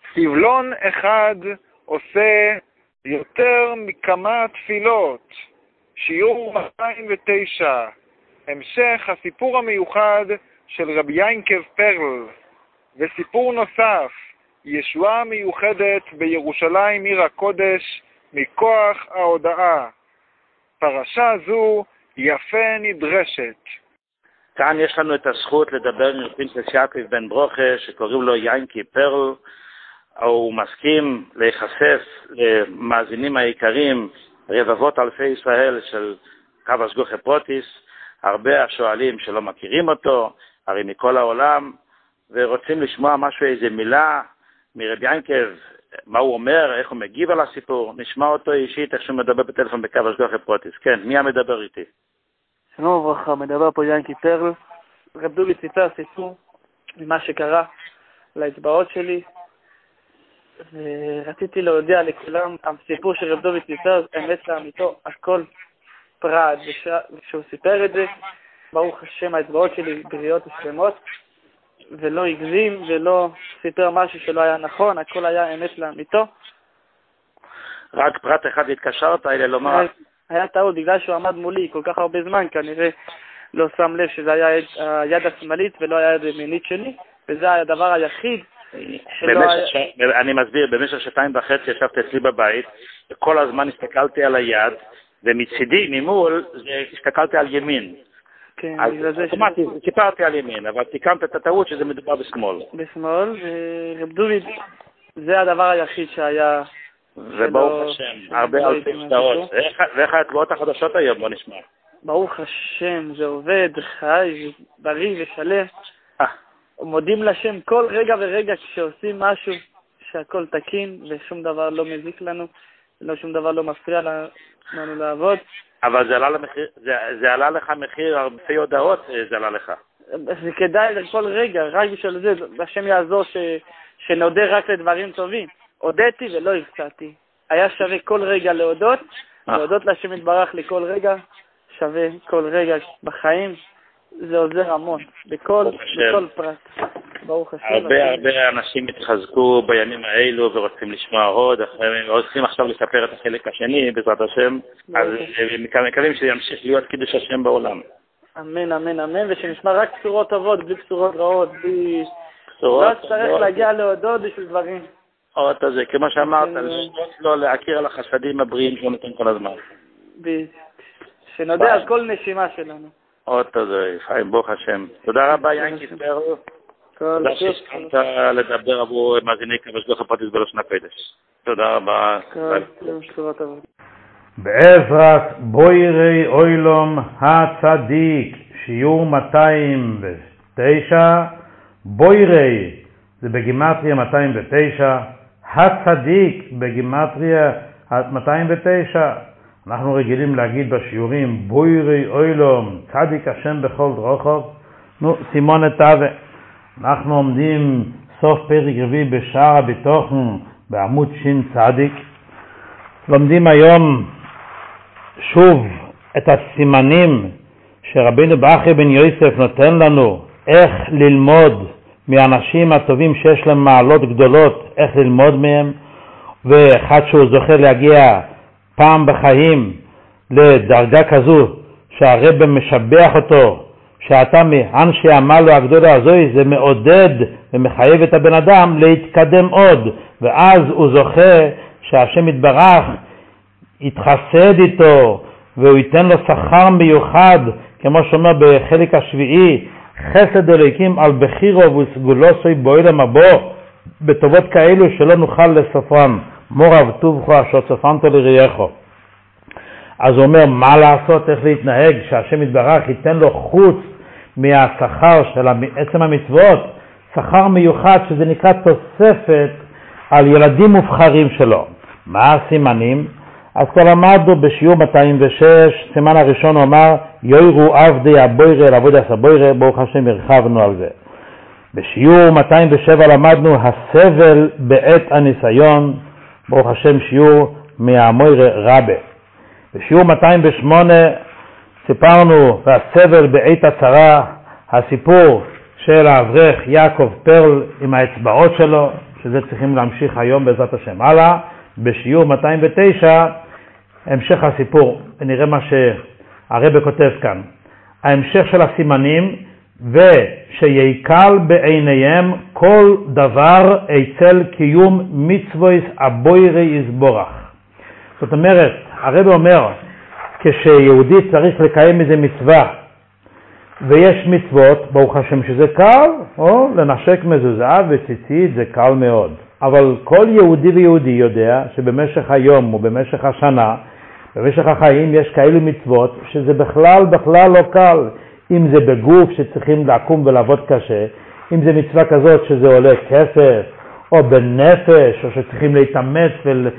סבלון אחד עושה יותר מכמה תפילות. שיעור 209. המשך הסיפור המיוחד של רבי יעקב פרל. וסיפור נוסף, ישועה מיוחדת בירושלים עיר הקודש מכוח ההודעה. פרשה זו יפה נדרשת. כאן יש לנו את הזכות לדבר עם פרינצס יעקב בן ברוכה, שקוראים לו יעקב פרל. הוא מסכים להיחשף למאזינים העיקריים, רבבות אלפי ישראל של קו השגוחי פרוטיס, הרבה השואלים שלא מכירים אותו, הרי מכל העולם, ורוצים לשמוע משהו, איזה מילה מרבי יעקב, מה הוא אומר, איך הוא מגיב על הסיפור. נשמע אותו אישית, איך שהוא מדבר בטלפון בקו השגוחי פרוטיס. כן, מי המדבר איתי? שלום וברכה, מדבר פה יעקב פרל. רב דובי סיפר סיפור ממה שקרה לאצבעות שלי, ורציתי להודיע לכולם, הסיפור של רב דובי סיפר אמת לאמיתו, הכל פרט, וכשהוא סיפר את זה, ברוך השם האצבעות שלי בריאות ושלמות, ולא הגזים ולא סיפר משהו שלא היה נכון, הכל היה אמת לאמיתו. רק פרט אחד התקשרת אלה לומר. היה טעות, בגלל שהוא עמד מולי כל כך הרבה זמן, כנראה לא שם לב שזה היה היד השמאלית ולא היה היד הימנית שלי, וזה היה הדבר היחיד אני מסביר, במשך 2.5 ישבתי אצלי בבית, וכל הזמן הסתכלתי על היד, ומצידי, ממול, הסתכלתי על ימין. כן, אז אוטומטית, סיפרתי על ימין, אבל תיקנת את הטעות שזה מדובר בשמאל. בשמאל, ורב דוד, זה הדבר היחיד שהיה... וברוך השם, הרבה אלפי שטרות. ואיך האצבעות החדשות היום, בוא נשמע. ברוך השם, זה עובד, חי, בריא ושלם. מודים לשם כל רגע ורגע כשעושים משהו שהכל תקין ושום דבר לא מזיק לנו, שום דבר לא מפריע לנו לעבוד. אבל זה עלה לך מחיר הרבה הודעות, זה עלה לך. זה כדאי לכל רגע, רק בשביל זה, השם יעזור שנודה רק לדברים טובים. הודיתי ולא הפסעתי. היה שווה כל רגע להודות לשם יתברך לכל רגע, שווה כל רגע בחיים. זה עוזר המון, בכל פרט. ברוך השם. הרבה אנשים התחזקו בימים האלו ורוצים לשמוע עוד, רוצים עכשיו לספר את החלק השני בעזרת השם, אז מקווים שימשיך להיות קידוש השם בעולם. אמן, אמן, אמן, ושנשמע רק בשורות טובות, בלי בשורות רעות, לא צריך להגיע להודות בשביל דברים. עוד הזה, כמו שאמרת, לא להכיר על החסדים הבריאים שהוא נותן כל הזמן. שנודע על כל נשימה שלנו. עוד תודה, חיים, ברוך השם. תודה רבה, יעקב פרל. תודה שהסכמת לדבר עבור מאזיני קו השגוחי פרוטיס בלשון הקודש. תודה רבה. בעזרת בוירי אוילום הצדיק, שיעור 209, בוירי זה בגימטריה 209, הצדיק בגימטריה 209, אנחנו רגילים להגיד בשיעורים בוירי אוילום צדיק השם בכל דרוכוב. סימון את אבה, אנחנו עומדים סוף פרק רביעי בשער הביטוחן בעמוד שין צדיק. לומדים היום שוב את הסימנים שרבינו באחי בן יוסף נותן לנו איך ללמוד מאנשים הטובים שיש להם מעלות גדולות, איך ללמוד מהם, ואחד שהוא זוכה להגיע פעם בחיים לדרגה כזו שהרב משבח אותו, שאתה מאנשי עמלו הגדולה הזוי, זה מעודד ומחייב את הבן אדם להתקדם עוד, ואז הוא זוכה שהשם יתברך יתחסד איתו והוא ייתן לו שכר מיוחד, כמו שאומר בחלק השביעי, חסד אלוהיקים על בחירו וסגולוסוי בעולם הבא, בטובות כאלו שלא נוכל לסופרם. מורב טובחו אשר צופנת לראייך. אז הוא אומר מה לעשות, איך להתנהג, שהשם יתברך ייתן לו חוץ מהשכר של עצם המצוות, שכר מיוחד שזה נקרא תוספת על ילדים מובחרים שלו. מה הסימנים? אז כבר למדנו בשיעור 206, סימן הראשון הוא אמר יוירו עבדי הבוירה לעבוד הסבוירה, ברוך השם הרחבנו על זה. בשיעור 207 למדנו הסבל בעת הניסיון, ברוך השם שיעור מהמוירה רבה. בשיעור 208 סיפרנו והסבל בעת הצרה, הסיפור של האברך יעקב פרל עם האצבעות שלו, שזה צריכים להמשיך היום בעזרת השם. הלאה, בשיעור 209, המשך הסיפור, ונראה מה שהרבא כותב כאן. ההמשך של הסימנים, ושיקל בעיניהם כל דבר אצל קיום מצוות הבוירי יסבורך. זאת אומרת, הרבא אומר, כשיהודי צריך לקיים איזה מצווה, ויש מצוות, ברוך השם שזה קל, או לנשק מזוזה וציצית זה קל מאוד. אבל כל יהודי ויהודי יודע שבמשך היום ובמשך השנה, במשך החיים יש כאלו מצוות שזה בכלל לא קל. אם זה בגוף שצריכים לקום ולעבוד קשה, אם זה מצווה כזאת שזה עולה כסף, או בנפש, או שצריכים להתאמץ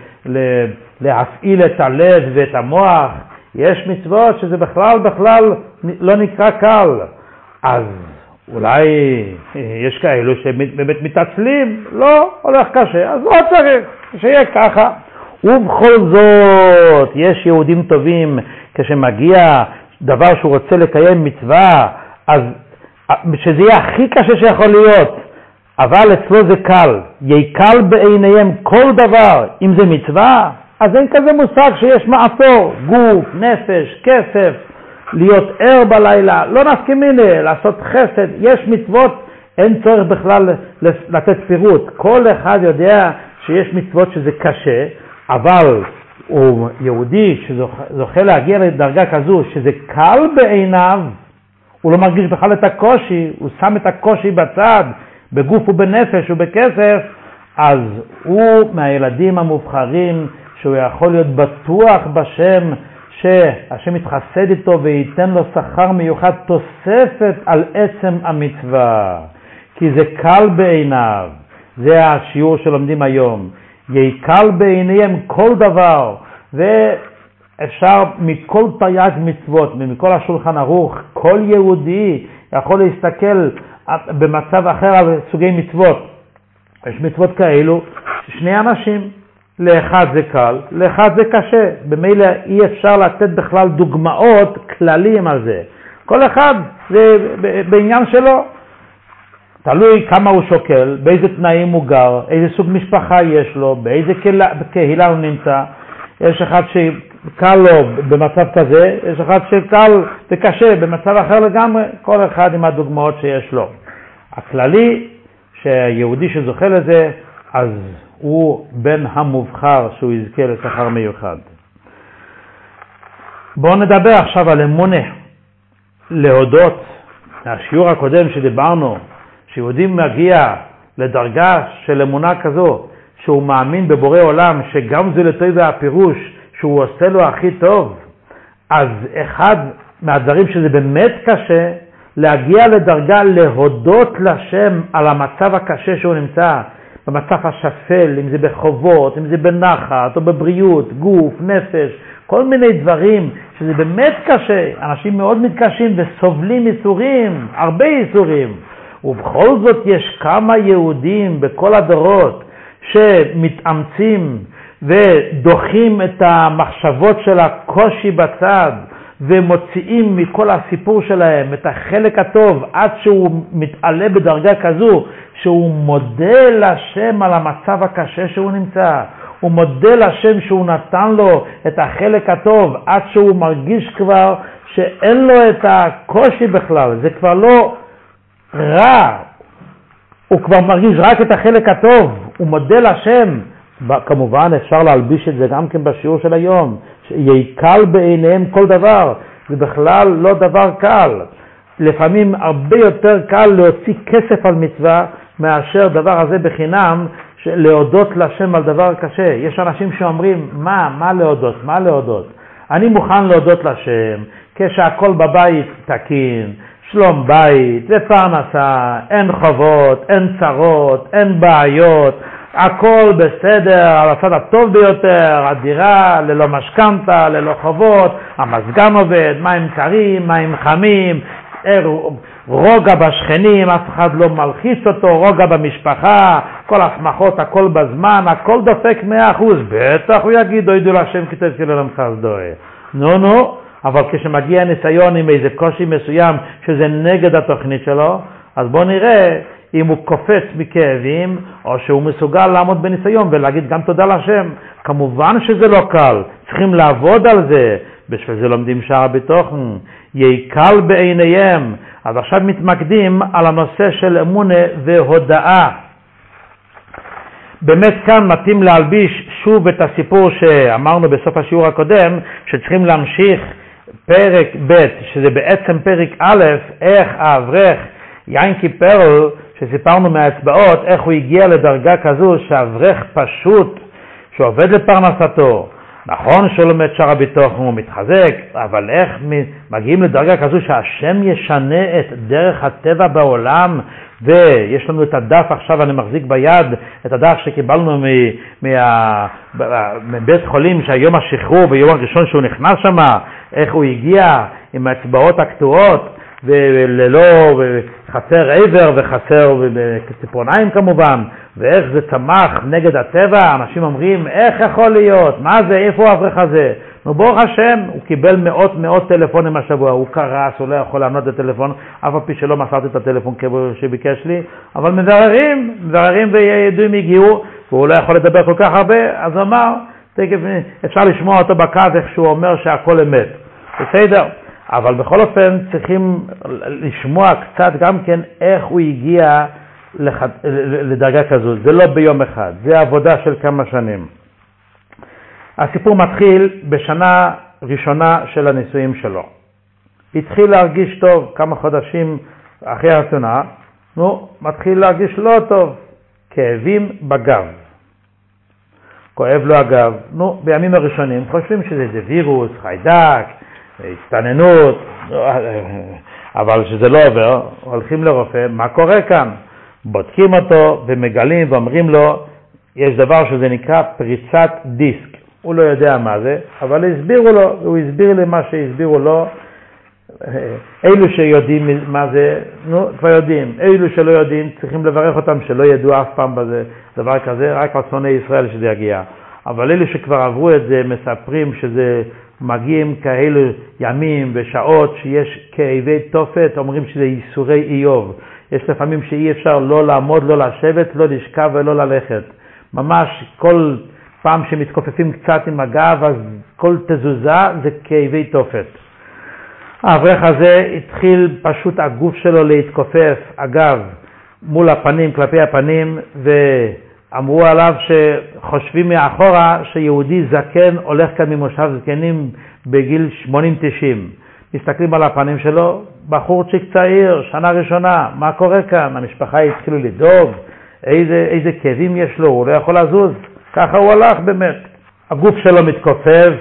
ולהפעיל את הלב ואת המוח, יש מצוות שזה בכלל לא נקרא קל. אז אולי יש כאלו שבאמת מתעצלים, לא הולך קשה, אז לא צריך, שיהיה ככה. ובכל זאת, יש יהודים טובים, כשמגיע דבר שהוא רוצה לקיים מצווה, אז שזה יהיה הכי קשה שיכול להיות, אבל אצלו זה קל. יקל בעיניהם כל דבר, אם זה מצווה, אז אין כזה מושג שיש מעשור, גוף, נפש, כסף, להיות ער בלילה, לא נסכימינה, לעשות חסד, יש מצוות, אין צורך בכלל לתת פירוט. כל אחד יודע שיש מצוות שזה קשה, אבל הוא יהודי שזוכה להגיע לדרגה כזו שזה קל בעיניו, הוא לא מרגיש בכלל את הקושי, הוא שם את הקושי בצד, בגוף ובנפש ובכסף, אז הוא מהילדים המובחרים שהוא יכול להיות בטוח בשם, שהשם יתחסד איתו וייתן לו שכר מיוחד תוספת על עצם המצווה, כי זה קל בעיניו. זה השיעור שלומדים היום. יקל בעיניהם כל דבר, ואפשר מכל תרי"ג מצוות, מכל השולחן ערוך, כל יהודי יכול להסתכל במצב אחר על סוגי מצוות. יש מצוות כאלו, שני אנשים, לאחד זה קל, לאחד זה קשה. במילא אי אפשר לתת בכלל דוגמאות כלליים על זה. כל אחד זה בעניין שלו. תלוי כמה הוא שוקל, באיזה תנאים הוא גר, איזה סוג משפחה יש לו, באיזה קהילה הוא נמצא. יש אחד שקל לו במצב כזה, יש אחד שקל וקשה במצב אחר לגמרי, כל אחד עם הדוגמאות שיש לו. הכללי שהיהודי שזוכה לזה, אז הוא בן המובחר שהוא יזכה לשכר מיוחד. בואו נדבר עכשיו על אמונה. להודות, השיעור הקודם שדיברנו, שיהודי מגיע לדרגה של אמונה כזו, שהוא מאמין בבורא עולם, שגם זה לטוב והפירוש, שהוא עושה לו הכי טוב, אז אחד מהדברים שזה באמת קשה, להגיע לדרגה להודות לשם על המצב הקשה שהוא נמצא, במצב השפל, אם זה בחובות, אם זה בנחת או בבריאות, גוף, נפש, כל מיני דברים שזה באמת קשה. אנשים מאוד מתקשים וסובלים ייסורים, הרבה ייסורים. ובכל זאת יש כמה יהודים בכל הדורות שמתאמצים ודוחים את המחשבות של הקושי בצד, ומוציאים מכל הסיפור שלהם את החלק הטוב, עד שהוא מתעלה בדרגה כזו שהוא מודה לשם על המצב הקשה שהוא נמצא. הוא מודה לשם שהוא נתן לו את החלק הטוב, עד שהוא מרגיש כבר שאין לו את הקושי בכלל, זה כבר לא רע, הוא כבר מרגיש רק את החלק הטוב, הוא מודה לשם. כמובן אפשר להלביש את זה גם כן בשיעור של היום, שיקל בעיניהם כל דבר, זה בכלל לא דבר קל. לפעמים הרבה יותר קל להוציא כסף על מצווה מאשר דבר הזה בחינם, להודות לשם על דבר קשה. יש אנשים שאומרים, מה להודות? מה להודות? אני מוכן להודות לשם כשהכל בבית תקין, שלום בית, ופרנסה, אין חובות, אין צרות, אין בעיות, הכל בסדר, על הצד הטוב ביותר, הדירה ללא משכנתה, ללא חובות, המזגן עובד, מים קרים, מים חמים, רוגע בשכנים, אף אחד לא מלחיץ אותו, רוגע במשפחה, כל השמחות, הכל בזמן, הכל דופק 100%. בטח הוא יגיד, אוידו להשם כי תזכיר לעולם חסדוי. נו, אבל כשמגיע ניסיון עם איזה קושי מסוים שזה נגד התוכנית שלו, אז בוא נראה, אם הוא קופץ מכאבים, או שהוא מסוגל לעמוד בניסיון ולהגיד גם תודה לשם. כמובן שזה לא קל, צריכים לעבוד על זה, בשביל זה לומדים שער הביטחון, יהיה קל בעיניהם. אז עכשיו מתמקדים על הנושא של אמונה והודאה. באמת כאן מתאים להלביש שוב את הסיפור שאמרנו בסוף השיעור הקודם, שצריכים להמשיך פרק ב', שזה בעצם פרק א', איך האברך יענקי פרל, שסיפרנו מהאצבעות, איך הוא הגיע לדרגה כזו שהאברך פשוט, שעובד לפרנסתו, נכון שהוא לומד שער הביטחון, הוא מתחזק, אבל איך מגיעים לדרגה כזו שהשם ישנה את דרך הטבע בעולם, ויש לנו את הדף עכשיו, אני מחזיק ביד את הדף שקיבלנו מבית חולים, שהיום השחרור, ביום הראשון שהוא נכנס שם, איך הוא הגיע עם האצבעות הקטועות, וללא חסר עבר וחסר ציפורניים כמובן, ואיך זה צמח נגד הטבע. אנשים אומרים, איך יכול להיות? מה זה? איפה האברך הזה? נו, ברוך השם, הוא קיבל מאות טלפונים השבוע, הוא קרס, הוא לא יכול לענות את הטלפון, אף על פי שלא מסרתי את הטלפון שביקש לי, אבל מבררים וידועים הגיעו, והוא לא יכול לדבר כל כך הרבה, אז הוא אמר, אפשר לשמוע אותו בקו איך שהוא אומר שהכל אמת. בסדר. אבל בכל אופן צריכים לשמוע קצת גם כן איך הוא הגיע לדרגה כזו. זה לא ביום אחד, זה עבודה של כמה שנים. הסיפור מתחיל בשנה ראשונה של הנישואים שלו. התחיל להרגיש טוב כמה חודשים אחרי השנה, מתחיל להרגיש לא טוב, כאבים בגב. כואב לו הגב. בימים הראשונים חושבים שזה וירוס, חיידק, הסתננות, אבל שזה לא עובר, הולכים לרופא, מה קורה כאן? בודקים אותו ומגלים ואומרים לו, יש דבר שזה נקרא פריצת דיסק. הוא לא יודע מה זה, אבל הסבירו לו, הוא הסביר לי מה שהסבירו לו. אלו שיודעים מה זה, כבר יודעים. אלו שלא יודעים, צריכים לברך אותם שלא ידעו אף פעם בזה, דבר כזה, רק על שונאי ישראל שזה יגיע. אבל אלו שכבר עברו את זה, מספרים שזה מגיעים כאלו ימים ושעות שיש כאבי תופת, אומרים שזה ייסורי איוב. יש לפעמים שאי אפשר לא לעמוד, לא לשבת, לא לשכב ולא ללכת. ממש כל פעם שמתכופפים קצת עם הגב, אז כל תזוזה זה כאבי תופת. האברך הזה התחיל פשוט הגוף שלו להתכופף, הגב, מול הפנים, כלפי הפנים, אמרו עליו שחושבים מאחורה שיהודי זקן הולך כאן ממושב זקנים בגיל 80-90. מסתכלים על הפנים שלו, בחורצ'יק צעיר, שנה ראשונה, מה קורה כאן? המשפחה התחילו לדאוג, איזה כאבים יש לו, הוא לא יכול לזוז. ככה הוא הלך באמת. הגוף שלו מתכופף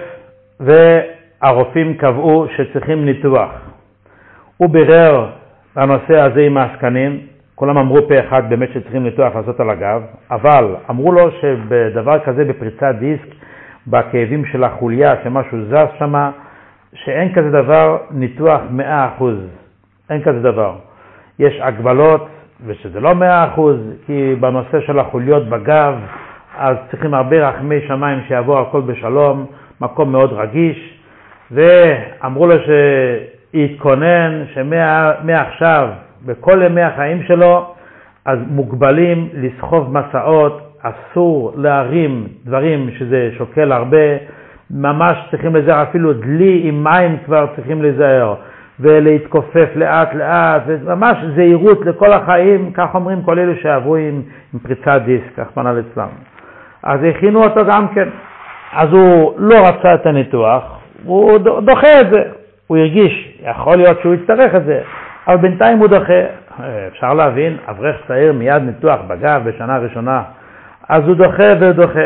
והרופאים קבעו שצריכים ניתוח. הוא בירר הנושא הזה עם העסקנים, כולם אמרו פה אחד באמת שצריכים ניתוח לעשות על הגב, אבל אמרו לו שבדבר כזה, בפריצת דיסק, בכאבים של החוליה, שמשהו זז שמה, שאין כזה דבר ניתוח 100%. אין כזה דבר. יש הגבלות, ושזה לא 100%, כי בנושא של החוליות בגב, אז צריכים הרבה רחמי שמיים שיעבור הכל בשלום, מקום מאוד רגיש, ואמרו לו שיתכונן שמעכשיו, בכל ימי החיים שלו, אז מוגבלים לסחוב מסעות, אסור להרים דברים שזה שוקל הרבה, ממש צריכים לזהר, אפילו דלי עם מים כבר צריכים לזהר, ולהתכופף לאט לאט, וממש זהירות לכל החיים, כך אומרים כל אלו שעברו עם פריצת דיסק, כך פנה לצלם. אז הכינו אותו גם כן. אז הוא לא רצה את הניתוח, הוא דוחה את זה. הוא הרגיש, יכול להיות שהוא יצטרך את זה, אבל בינתיים הוא דוחה. אפשר להבין, אברך צעיר מיד ניתוח בגב בשנה ראשונה, אז הוא דוחה ודוחה.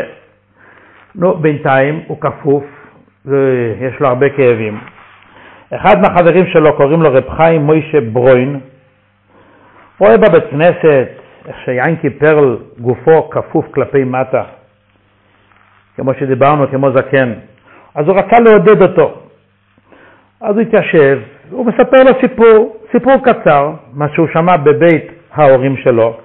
בינתיים הוא כפוף, ויש לו הרבה כאבים. אחד מהחברים שלו, קוראים לו רב חיים מוישה ברוין, רואה בבית כנסת, איך שיענקי פרל גופו כפוף כלפי מטה, כמו שדיברנו, כמו זקן. אז הוא רצה לעודד אותו. אז הוא התיישב, הוא מספר לו סיפור קצר, מה שהוא שמע בבית ההורים שלו.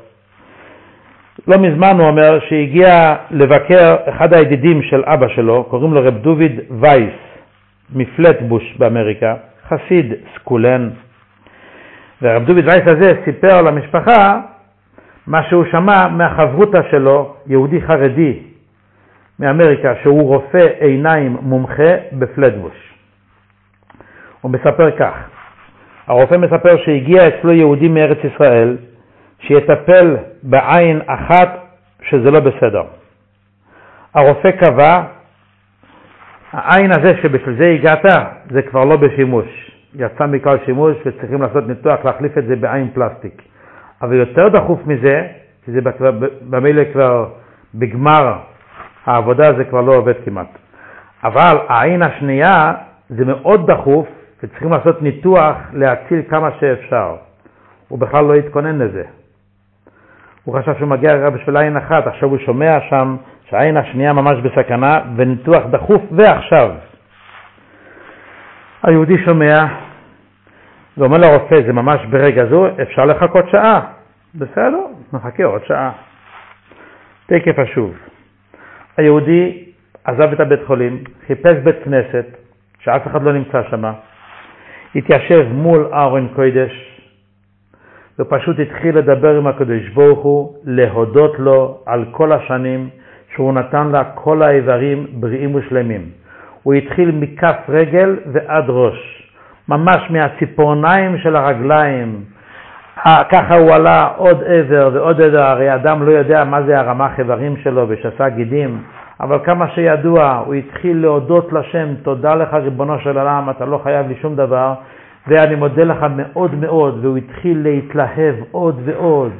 לא מזמן הוא אומר שהגיע לבקר אחד הידידים של אבא שלו, קוראים לו רב דוד וייס, מפלטבוש באמריקה, חסיד סקולן. ורב דוד וייס הזה סיפר למשפחה מה שהוא שמע מהחברותה שלו, יהודי חרדי מאמריקה, שהוא רופא עיניים מומחה בפלדבוש. הוא מספר כך, הרופא מספר שהגיע אצלו יהודי מארץ ישראל, שיטפל בעין אחת שזה לא בסדר. הרופא קבע, העין הזה שבשביל זה הגעת, זה כבר לא בשימוש. יצא מכלל שימוש וצריכים לעשות ניתוח, להחליף את זה בעין פלסטיק. אבל יותר דחוף מזה, שזה במילא כבר בגמר העבודה, זה כבר לא עובד כמעט. אבל העין השנייה זה מאוד דחוף, וצריכים לעשות ניתוח להציל כמה שאפשר. הוא בכלל לא התכונן לזה. הוא חשב שהוא מגיע רק בשביל עין אחת, עכשיו הוא שומע שם שהעין השנייה ממש בסכנה, וניתוח דחוף ועכשיו. היהודי שומע, ואומר לרופא, זה ממש ברגע זו, אפשר לחכות שעה. בסדר, נחכה עוד שעה. תקף השוב. היהודי עזב את הבית חולים, חיפש בית כנסת, שאף אחד לא נמצא שם, התיישב מול ארון קודש, ופשוט התחיל לדבר עם הקדוש ברוך הוא, להודות לו על כל השנים שהוא נתן לה כל האיברים בריאים ושלמים. הוא התחיל מכף רגל ועד ראש, ממש מהציפורניים של הרגליים. ככה הוא עלה עוד עבר ועוד עבר, הרי אדם לא יודע מה זה הרמ"ח איברים שלו ושסה גידים, אבל כמה שידוע, הוא התחיל להודות לשם, תודה לך ריבונו של עולם, אתה לא חייב לי שום דבר, ואני מודה לך מאוד מאוד, והוא התחיל להתלהב עוד ועוד.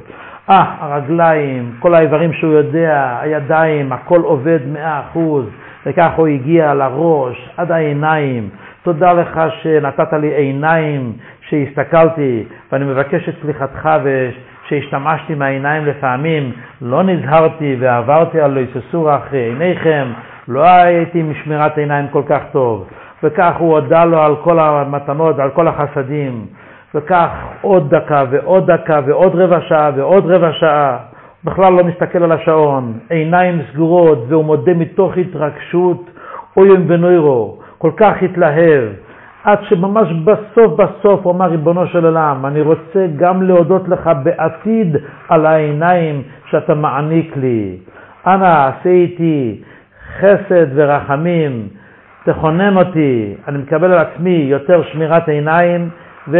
הרגליים, כל האיברים שהוא יודע, הידיים, הכל עובד 100%, וכך הוא הגיע לראש, עד העיניים. תודה לך שנתת לי עיניים שהסתכלתי, ואני מבקש את סליחתך שהשתמשתי מהעיניים לפעמים, לא נזהרתי ועברתי על איסור אחרי עיניכם, לא הייתי משמירת עיניים כל כך טוב. וכך הוא הודע לו על כל המתנות, על כל החסדים, וכך עוד דקה ועוד דקה ועוד רבע שעה ועוד רבע שעה. בכלל לא מסתכל על השעון, עיניים סגורות, והוא מודה מתוך התרגשות, אוים ונוירו, כל כך התלהב, עד שממש בסוף הוא אמר, ריבונו של עולם, אני רוצה גם להודות לך בעתיד על העיניים שאתה מעניק לי. אנא, עשה איתי חסד ורחמים, תכונן אותי, אני מקבל על עצמי יותר שמירת עיניים,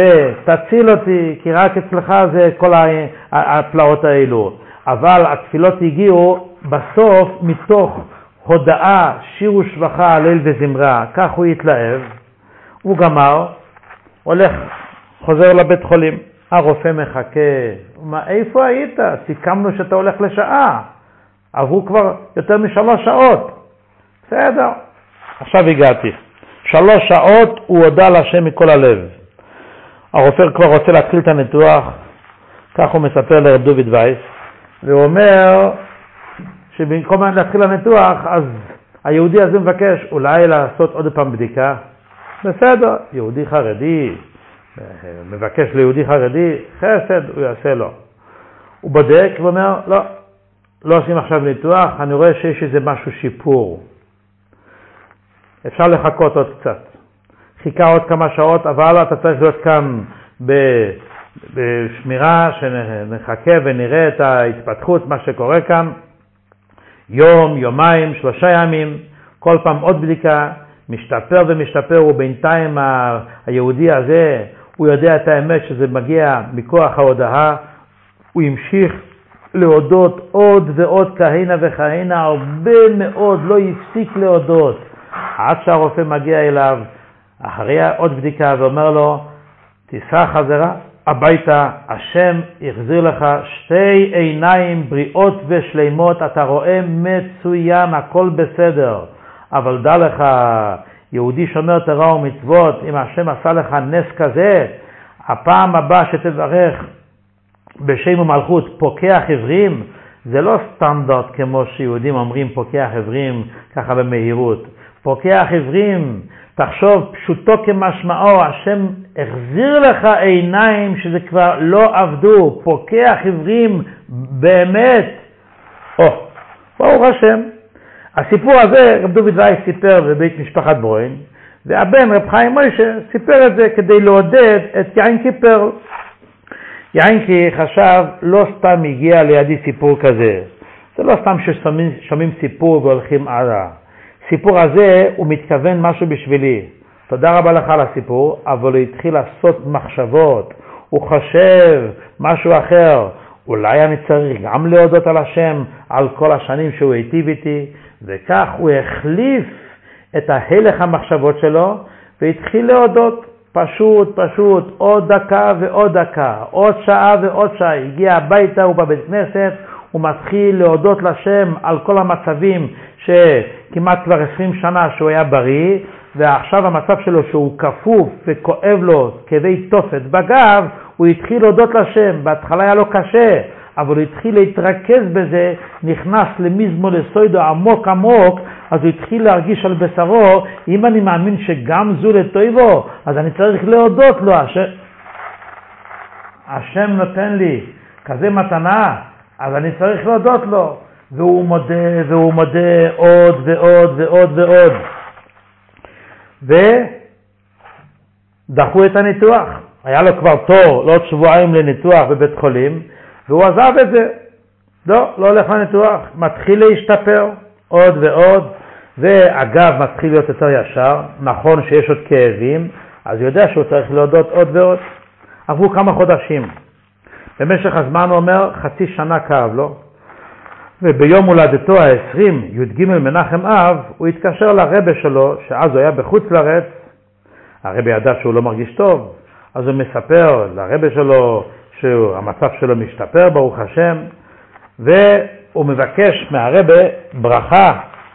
ותציל אותי, כי רק אצלך זה כל הפלאות האלו. אבל התפילות הגיעו בסוף מתוך הודעה, שיר ושבחה, הלל וזמרה. כך הוא התלהב, הוא גמר, הולך, חוזר לבית חולים. הרופא מחכה, איפה היית? סיכמנו שאתה הולך לשעה. עברו כבר יותר מ3 שעות. בסדר. עכשיו הגעתי. 3 שעות הוא הודע להשם מכל הלב. הרופא כבר רוצה להתחיל את הניתוח, כך הוא מספר לרב דוד וייס, והוא אומר שבמקום להתחיל הניתוח, אז היהודי הזה מבקש אולי לעשות עוד פעם בדיקה. בסדר, יהודי חרדי, מבקש ליהודי חרדי, חסד, הוא יעשה לו. הוא בודק ואומר, לא עושים עכשיו ניתוח, אני רואה שיש איזה משהו שיפור. אפשר לחכות עוד קצת. חיכה עוד כמה שעות, אבל אתה צריך להיות כאן בשמירה, שנחכה ונראה את ההתפתחות, מה שקורה כאן. יום, יומיים, 3 ימים, כל פעם עוד בדיקה, משתפר ומשתפר, ובינתיים היהודי הזה, הוא יודע את האמת שזה מגיע מכוח ההודעה, הוא המשיך להודות עוד ועוד כהנה וכהנה, הרבה מאוד, לא יפסיק להודות. עד שהרופא מגיע אליו, אחרי עוד בדיקה, ואומר לו, תיסע חזרה הביתה, השם יחזיר לך 2 עיניים בריאות ושלימות, אתה רואה מצוין, הכל בסדר. אבל דע לך, יהודי שומר תורה ומצוות, אם השם עשה לך נס כזה, הפעם הבאה שתברך בשם ומלכות פוקח עברים, זה לא סטנדרט כמו שיהודים אומרים פוקח עברים ככה במהירות. פוקח עברים, תחשוב פשוטו כמשמעו, השם החזיר לך עיניים שזה כבר לא עבדו, פוקח עברים באמת. ברוך השם. הסיפור הזה רב דוד וייס סיפר בבית משפחת ברוין, והבן רב חיים מוישה סיפר את זה כדי לעודד את יין קיפר. יענקי חשב, לא סתם הגיע לידי סיפור כזה. זה לא סתם ששומעים סיפור והולכים הלאה. סיפור הזה הוא מתכוון משהו בשבילי. תודה רבה לך על הסיפור, אבל הוא התחיל לעשות מחשבות. הוא חושב משהו אחר. אולי אני צריך גם להודות על השם על כל השנים שהוא היטיב איתי. וכך הוא החליף את ההלך המחשבות שלו והתחיל להודות. פשוט, עוד דקה ועוד דקה, עוד שעה ועוד שעה. הגיע הביתה, הוא בבית כנסת, הוא מתחיל להודות לשם על כל המצבים שכמעט כבר 20 שנה שהוא היה בריא, ועכשיו המצב שלו שהוא כפוף וכואב לו כאבי תופת בגב, הוא התחיל להודות לשם. בהתחלה היה לו קשה, אבל הוא התחיל להתרכז בזה, נכנס למזמור לסוידו עמוק, אז הוא התחיל להרגיש על בשרו, אם אני מאמין שגם זו לטויבו, אז אני צריך להודות לו. השם נותן לי כזה מתנה, אז אני צריך להודות לו. והוא מודה עוד ועוד. ודחו את הניתוח. היה לו כבר תור, לעוד שבועיים לניתוח בבית חולים, והוא עזב את זה. לא הולך לניתוח. מתחיל להשתפר עוד ועוד. ואגב, מתחיל להיות יותר ישר. נכון שיש עוד כאבים, אז יודע שהוא צריך להודות עוד ועוד. עברו כמה חודשים. במשך הזמן הוא אומר, חצי שנה כאב לו. וביום הולדתו ה-20, י"ג מנחם אב, הוא התקשר לרבא שלו, שאז הוא היה בחוץ לארץ. הרבא ידע שהוא לא מרגיש טוב, אז הוא מספר לרבא שלו שהמצב שלו משתפר, ברוך השם, והוא מבקש מהרבא ברכה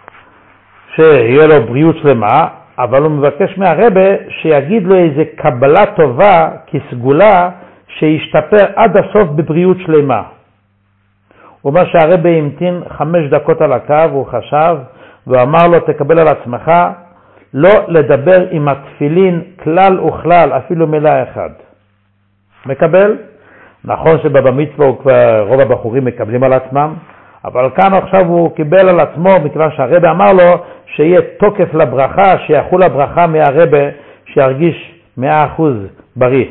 שיהיה לו בריאות שלמה, אבל הוא מבקש מהרבא שיגיד לו איזה קבלה טובה כסגולה שישתפר עד הסוף בבריאות שלמה. הוא אומר שהרבא המתין 5 דקות על הקו, הוא חשב, והוא אמר לו, תקבל על עצמך, לא לדבר עם התפילין כלל וכלל, אפילו מילה אחד. מקבל? נכון שבבא מצווה רוב הבחורים מקבלים על עצמם, אבל כאן עכשיו הוא קיבל על עצמו, מכיוון שהרבא אמר לו שיהיה תוקף לברכה, שיחול הברכה מהרבא, שירגיש 100% בריא.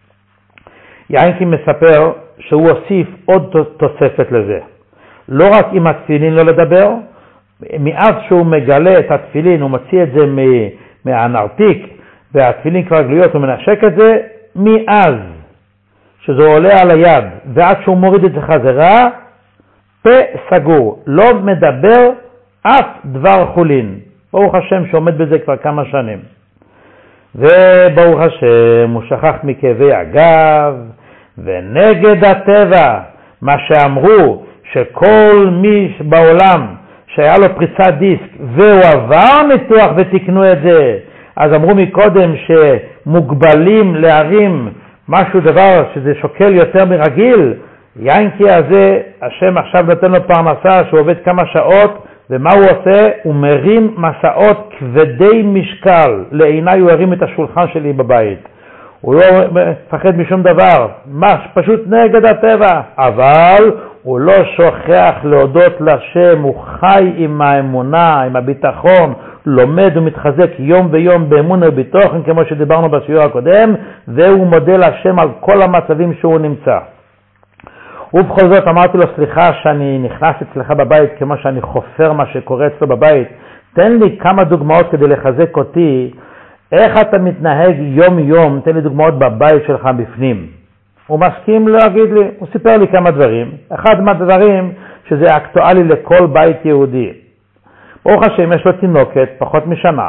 יענקי מספר שהוא הוסיף עוד תוספת לזה. לא רק עם התפילין לא לדבר, מאז שהוא מגלה את התפילין, הוא מוציא את זה מהנרתיק, והתפילין כבר גלויות, הוא מנשק את זה, מאז שזה עולה על היד, ועד שהוא מוריד את זה חזרה, פה סגור, לא מדבר אף דבר חולין. ברוך השם שעומד בזה כבר כמה שנים. וברוך השם הוא שכח מכאבי הגב, ונגד הטבע, מה שאמרו שכל מי בעולם שהיה לו פריצת דיסק והוא עבר ניתוח ותקנו את זה, אז אמרו מקודם שמוגבלים להרים משהו דבר שזה שוקל יותר מרגיל. יענקי הזה, השם עכשיו נותן לו פרנסה שהוא עובד כמה שעות, ומה הוא עושה? הוא מרים מסעות כבדי משקל. לעיניי הוא הרים את השולחן שלי בבית. הוא לא מפחד משום דבר, פשוט נגד הטבע, אבל הוא לא שוכח להודות לשם, הוא חי עם האמונה, עם הביטחון, לומד ומתחזק יום ויום באמונה וביטחון, כמו שדיברנו בשיעור הקודם, והוא מודה לשם על כל המצבים שהוא נמצא. ובכל זאת אמרתי לו, סליחה שאני נכנס אצלך בבית כמו שאני חופר מה שקורה אצלו בבית, תן לי כמה דוגמאות כדי לחזק אותי, איך אתה מתנהג יום יום, תן לי דוגמאות בבית שלך בפנים. הוא מסכים להגיד לי, הוא סיפר לי כמה דברים. אחד מהדברים שזה אקטואלי לכל בית יהודי. ברוך השם יש לו תינוקת פחות משנה.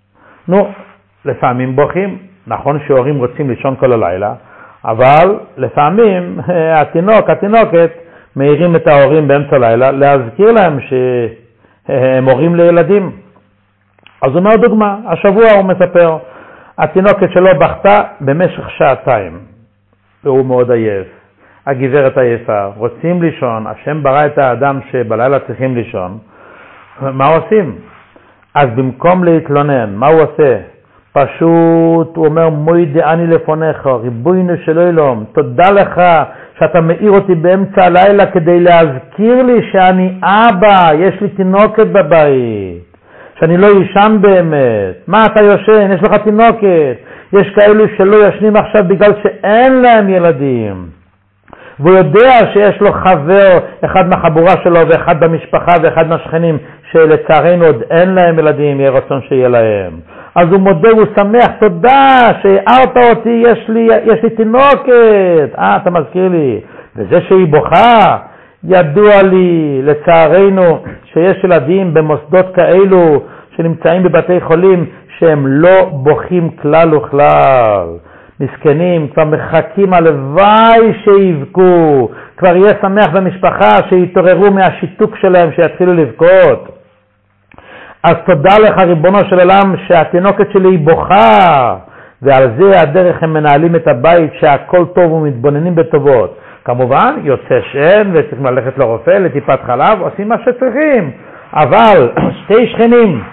לפעמים בוכים, נכון שהורים רוצים לישון כל הלילה, אבל לפעמים התינוקת מעירים את ההורים באמצע הלילה, להזכיר להם שהם הורים לילדים. אז הוא אומר דוגמה, השבוע הוא מספר, התינוקת שלו בכתה במשך 2 שעתיים, והוא מאוד עייף. הגברת עייפה, רוצים לישון, השם ברא את האדם שבלילה צריכים לישון. מה עושים? אז במקום להתלונן, מה הוא עושה? פשוט הוא אומר, מוידה אני לפניך, ריבונו של עולם, תודה לך שאתה מאיר אותי באמצע הלילה כדי להזכיר לי שאני אבא, יש לי תינוקת בבית. שאני לא ישן באמת. מה אתה יושן? יש לך תינוקת. יש כאלו שלא ישנים עכשיו בגלל שאין להם ילדים. והוא יודע שיש לו חבר, אחד מהחבורה שלו ואחד במשפחה ואחד מהשכנים, שלצערנו עוד אין להם ילדים, יהיה רצון שיהיה להם. אז הוא מודה, הוא שמח, תודה שהערת אותי, יש לי תינוקת, אתה מזכיר לי. וזה שהיא בוכה, ידוע לי, לצערנו, שיש ילדים במוסדות כאלו שנמצאים בבתי חולים שהם לא בוכים כלל וכלל. מסכנים, כבר מחכים, הלוואי שיבכו, כבר יהיה שמח במשפחה שיתעוררו מהשיתוק שלהם, שיתחילו לבכות. אז תודה לך ריבונו של עולם שהתינוקת שלי היא בוכה, ועל זה הדרך הם מנהלים את הבית שהכל טוב ומתבוננים בטובות. כמובן יוצא שן וצריכים ללכת לרופא, לטיפת חלב, עושים מה שצריכים. אבל שתי שכנים,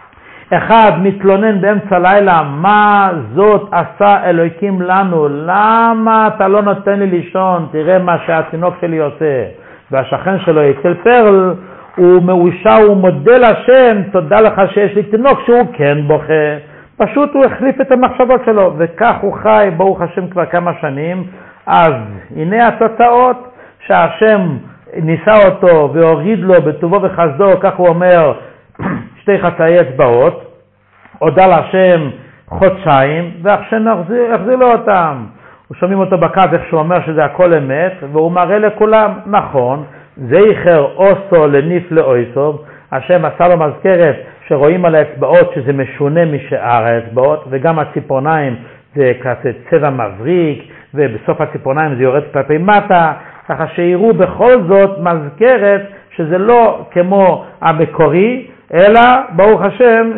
אחד מתלונן באמצע לילה, מה זאת עשה אלוהיקים לנו? למה אתה לא נותן לי לישון? תראה מה שהתינוק שלי עושה. והשכן שלו אצל פרל, הוא מאושר, הוא מודה לשם, תודה לך שיש לי תינוק שהוא כן בוכה. פשוט הוא החליף את המחשבות שלו, וכך הוא חי, ברוך השם, כבר כמה שנים. אז הנה התוצאות, שהשם ניסה אותו והוריד לו בטובו וחסדו, כך הוא אומר, שתי חצאי אצבעות, הודה להשם חודשיים, ועכשיו נחזיר לו אותם. שומעים אותו בקו איך שהוא אומר שזה הכל אמת, והוא מראה לכולם, נכון, זכר אוסו לניף לאויסוב, השם עשה לו מזכרת שרואים על האצבעות שזה משונה משאר האצבעות, וגם הציפורניים זה כזה צבע מבריק, ובסוף הציפורניים זה יורד כלפי מטה, ככה שיראו בכל זאת מזכרת שזה לא כמו המקורי, אלא ברוך השם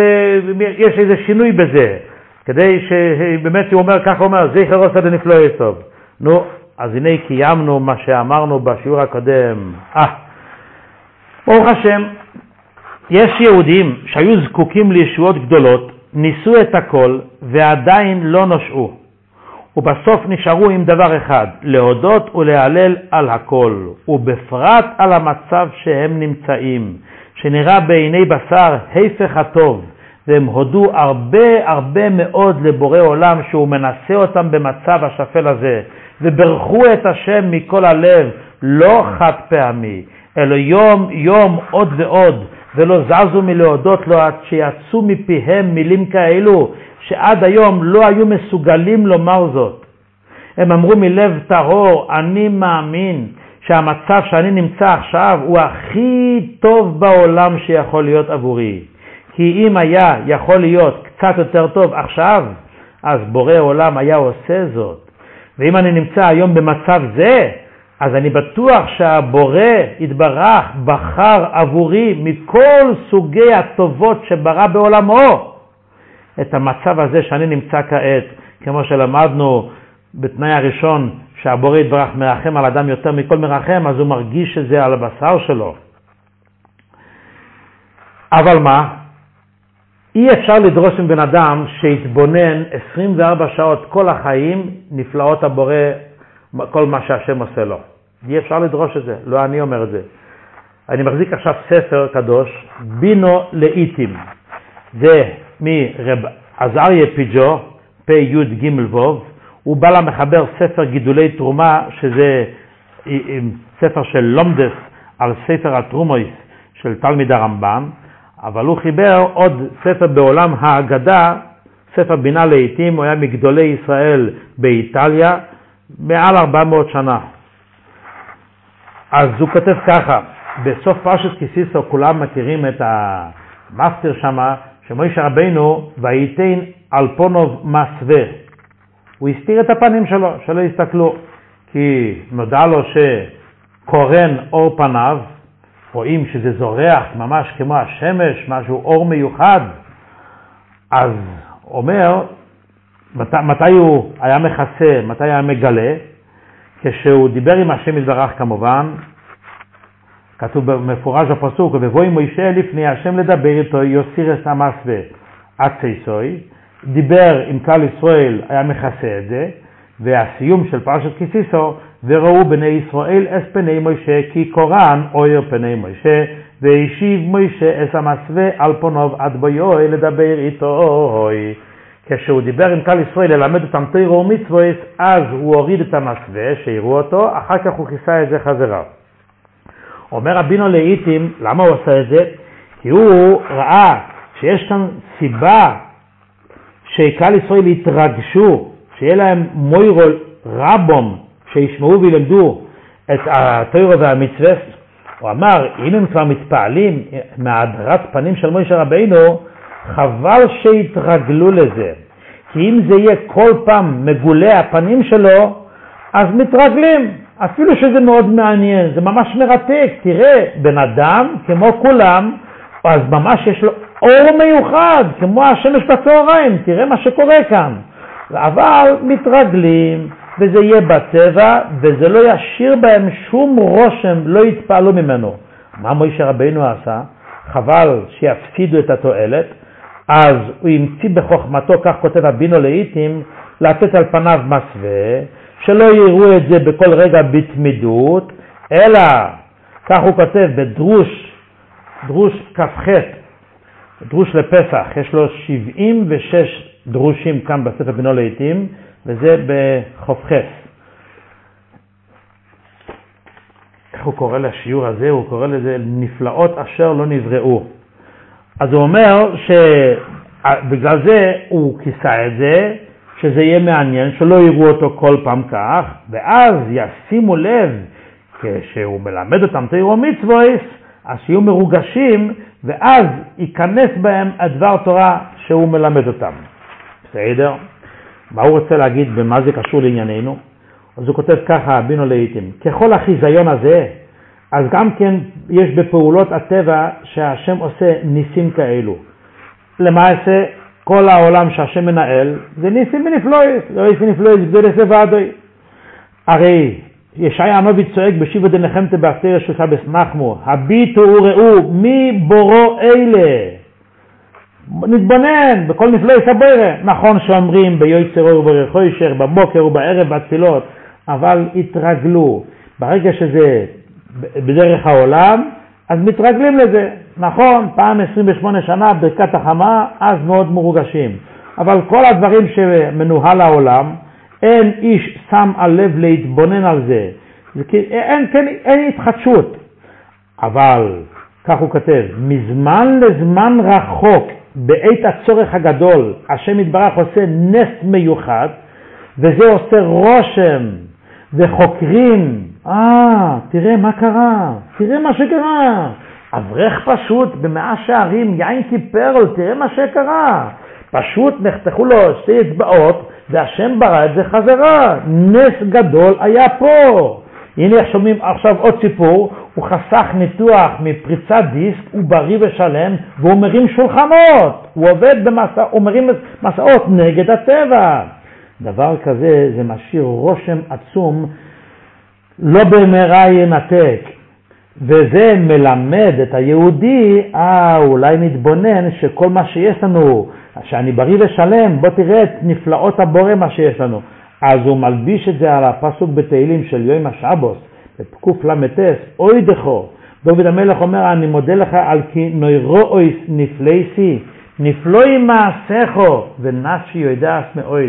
שיש איזה שינוי בזה, כדי שבאמת הוא אומר, כך הוא אומר, זכר אוסו לניף לאויסוב. נו, אז הנה קיימנו מה שאמרנו בשיעור הקודם. ברוך השם, יש יהודים שהיו זקוקים לישועות גדולות, ניסו את הכל ועדיין לא נושעו. ובסוף נשארו עם דבר אחד, להודות ולהלל על הכל, ובפרט על המצב שהם נמצאים, שנראה בעיני בשר הפך הטוב, והם הודו הרבה מאוד לבורא עולם שהוא מנסה אותם במצב השפל הזה, וברכו את השם מכל הלב, לא חד פעמי, אלא יום יום עוד ועוד, ולא זזו מלהודות לו עד שיצאו מפיהם מילים כאלו, שעד היום לא היו מסוגלים לומר זאת. הם אמרו מלב טהור, אני מאמין שהמצב שאני נמצא עכשיו הוא הכי טוב בעולם שיכול להיות עבורי. כי אם היה יכול להיות קצת יותר טוב עכשיו, אז בורא עולם היה עושה זאת. ואם אני נמצא היום במצב זה, אז אני בטוח שהבורא יתברך בחר עבורי מכל סוגי הטובות שברא בעולמו את המצב הזה שאני נמצא כעת, כמו שלמדנו בתנאי הראשון שהבורא יתברך מרחם על אדם יותר מכל מרחם, אז הוא מרגיש שזה על הבשר שלו. אבל מה? אי אפשר לדרוש עם בן אדם שיתבונן 24 שעות כל החיים נפלאות הבורא, כל מה שהשם עושה לו. אי אפשר לדרוש את זה, לא אני אומר את זה. אני מחזיק עכשיו ספר קדוש, בינו לאיטים. זה מרב עזריה פיג'ו, פי י' ג' ווב, הוא בא למחבר ספר גידולי תרומה, שזה ספר של לומדס על ספר התרומויס של תלמיד הרמב"ם, אבל הוא חיבר עוד ספר בעולם האגדה, ספר בינה לאיטים, הוא היה מגדולי ישראל באיטליה, מעל 400 שנה. אז הוא כותב ככה, בסוף פרשת כי סיסו כולם מכירים את המפטיר שמה, שמוישה רבינו וייתן על פונוב מסווה. הוא הסתיר את הפנים שלו, שלא יסתכלו, כי נודע לו שקורן אור פניו, רואים שזה זורח ממש כמו השמש, משהו אור מיוחד. אז אומר, מתי הוא היה מכסה, מתי היה מגלה? כשהוא דיבר עם השם יתברך כמובן, כתוב במפורש בפסוק, ובואי מוישה לפני השם לדבר איתו, יוסיר את המסווה עד צייסוי, דיבר עם כלל ישראל, היה מכסה את זה, והסיום של פרשת כי סיסו, וראו בני ישראל אס פני מוישה, כי קורן אויר פני מוישה, והשיב מוישה אס המסווה על פונוב עד בויוי לדבר איתו. כשהוא דיבר עם קהל ישראל ללמד אותם תורה ומצוות, אז הוא הוריד את המסווה, שיראו אותו, אחר כך הוא כיסה את זה חזרה. אומר רבינו לעיתים, למה הוא עושה את זה? כי הוא ראה שיש כאן סיבה שקהל ישראל יתרגשו, שיהיה להם מוירול רבום, שישמעו וילמדו את התורה והמצוות. הוא אמר, אם הם כבר מתפעלים מהדרת פנים של משה רבינו, חבל שיתרגלו לזה. כי אם זה יהיה כל פעם מגולה הפנים שלו, אז מתרגלים. אפילו שזה מאוד מעניין, זה ממש מרתק. תראה, בן אדם, כמו כולם, אז ממש יש לו אור מיוחד, כמו השמש בצהריים. תראה מה שקורה כאן. אבל מתרגלים, וזה יהיה בטבע, וזה לא ישאיר בהם שום רושם, לא יתפעלו ממנו. מה משה רבינו עשה? חבל שיפסידו את התועלת, אז הוא המציא בחוכמתו, כך כותב רבינו לעיתים, לתת על פניו מסווה, שלא יראו את זה בכל רגע בתמידות, אלא, כך הוא כותב בדרוש כ"ח, דרוש לפסח, יש לו 76 דרושים כאן בספר רבינו לעיתים, וזה בח"ח. איך הוא קורא לשיעור הזה? הוא קורא לזה נפלאות אשר לא נבראו. אז הוא אומר שבגלל זה הוא כיסה את זה, שזה יהיה מעניין, שלא יראו אותו כל פעם כך, ואז ישימו לב, כשהוא מלמד אותם תורה ומצוות, אז שיהיו מרוגשים, ואז ייכנס בהם הדבר תורה שהוא מלמד אותם. בסדר? מה הוא רוצה להגיד במה זה קשור לענייננו? אז הוא כותב ככה, רבינו לעיתים, ככל החיזיון הזה, אז גם כן יש בפעולות הטבע שהשם עושה ניסים כאלו. למעשה, כל העולם שהשם מנהל, זה ניסים ונפלואים, לא יש ונפלואים, זה גדול עשה ועדוי. הרי ישעיה הנביא צועק בשיבה דנחמתה באפתר שלושה בסנחמו, הביטו וראו מי בורו אלה. נתבונן בכל נפלאי סבוירה. נכון שאומרים ביועצר אור וברחוישר, בבוקר ובערב בתפילות, אבל התרגלו. ברגע שזה בדרך העולם, אז מתרגלים לזה. נכון, פעם 28 שנה ברכת החמה, אז מאוד מרוגשים. אבל כל הדברים שמנוהל העולם, אין איש שם על לב להתבונן על זה. אין התחדשות. אבל, כך הוא כותב, מזמן לזמן רחוק, בעת הצורך הגדול, השם יתברך עושה נס מיוחד, וזה עושה רושם, וחוקרים, תראה מה קרה, תראה מה שקרה, אברך פשוט במאה שערים, יין כיפרל, תראה מה שקרה, פשוט נחתכו לו שתי אצבעות, והשם ברא את זה חזרה, נס גדול היה פה. הנה שומעים עכשיו עוד סיפור, הוא חסך ניתוח מפריצת דיסק, הוא בריא ושלם, והוא מרים שולחנות, הוא עובד הוא מרים מסעות נגד הטבע. דבר כזה זה משאיר רושם עצום, לא במהרה ינתק, וזה מלמד את היהודי, אולי נתבונן שכל מה שיש לנו, שאני בריא ושלם, בוא תראה את נפלאות הבורא מה שיש לנו. אז הוא מלביש את זה על הפסוק בתהילים של יום השבוס, בפקוף למטס, אוי דחו. דוד המלך אומר, אני מודה לך על כי נוירואיס נפלייסי, נפלוי מעשיכו, ונפשי יודעת מאוד.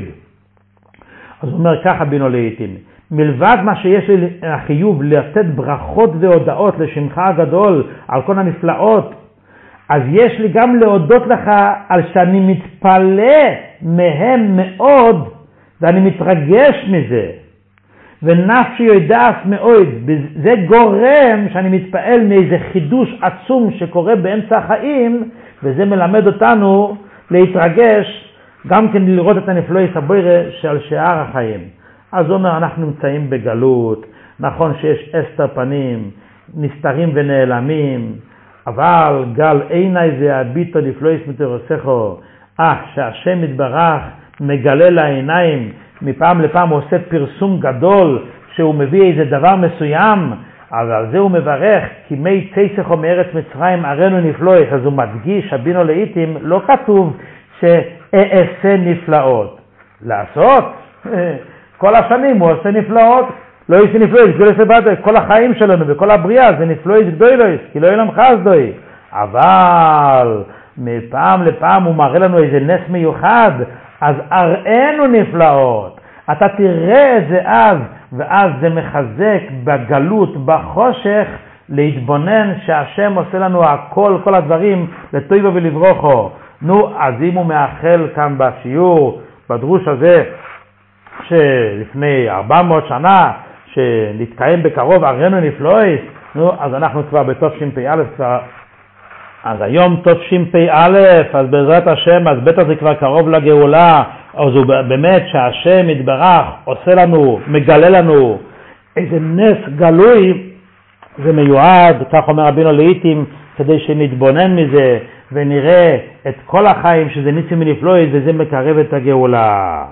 אז הוא אומר ככה בינו לעיתים, מלבד מה שיש לי החיוב לתת ברכות והודעות לשמך הגדול על כל הנפלאות, אז יש לי גם להודות לך על שאני מתפלא מהם מאוד, ואני מתרגש מזה, ונפשי יודעת מאוד, זה גורם שאני מתפעל מאיזה חידוש עצום שקורה באמצע החיים, וזה מלמד אותנו להתרגש, גם כן לראות את הנפלאי סבוירה של שאר החיים. אז הוא אומר, אנחנו נמצאים בגלות, נכון שיש אסתר פנים, נסתרים ונעלמים, אבל גל עיני והביטו נפלאי סמתרוסכו, שהשם יתברך מגלה לעיניים, מפעם לפעם הוא עושה פרסום גדול, שהוא מביא איזה דבר מסוים, אבל על זה הוא מברך, כי מי צייסכו מארץ מצרים ארנו נפלאי, אז הוא מדגיש, הבינו לעיתים, לא כתוב שאעשה נפלאות. לעשות? כל השנים הוא עושה נפלאות, לא יש נפלאות, גדול סבבה, כל החיים שלנו וכל הבריאה זה נפלאות גדולוס, כי לא ילם חסדוי. אבל מפעם לפעם הוא מראה לנו איזה נס מיוחד, אז אראנו נפלאות. אתה תראה את זה אז, ואז זה מחזק בגלות, בחושך, להתבונן שהשם עושה לנו הכל, כל הדברים, לטויבו ולברוכו. נו, אז אם הוא מאחל כאן בשיעור, בדרוש הזה, שלפני 400 שנה, שנתקיים בקרוב אראנו נפלאות, נו, אז אנחנו כבר בתשפ"א כבר, אז היום תשפ"א, אז בעזרת השם, אז בטח זה כבר קרוב לגאולה, אז הוא באמת שהשם יתברך עושה לנו, מגלה לנו איזה נס גלוי, זה מיועד, כך אומר רבינו לעיתים, כדי שנתבונן מזה ונראה את כל החיים שזה ניסים ונפלאות, וזה מקרב את הגאולה.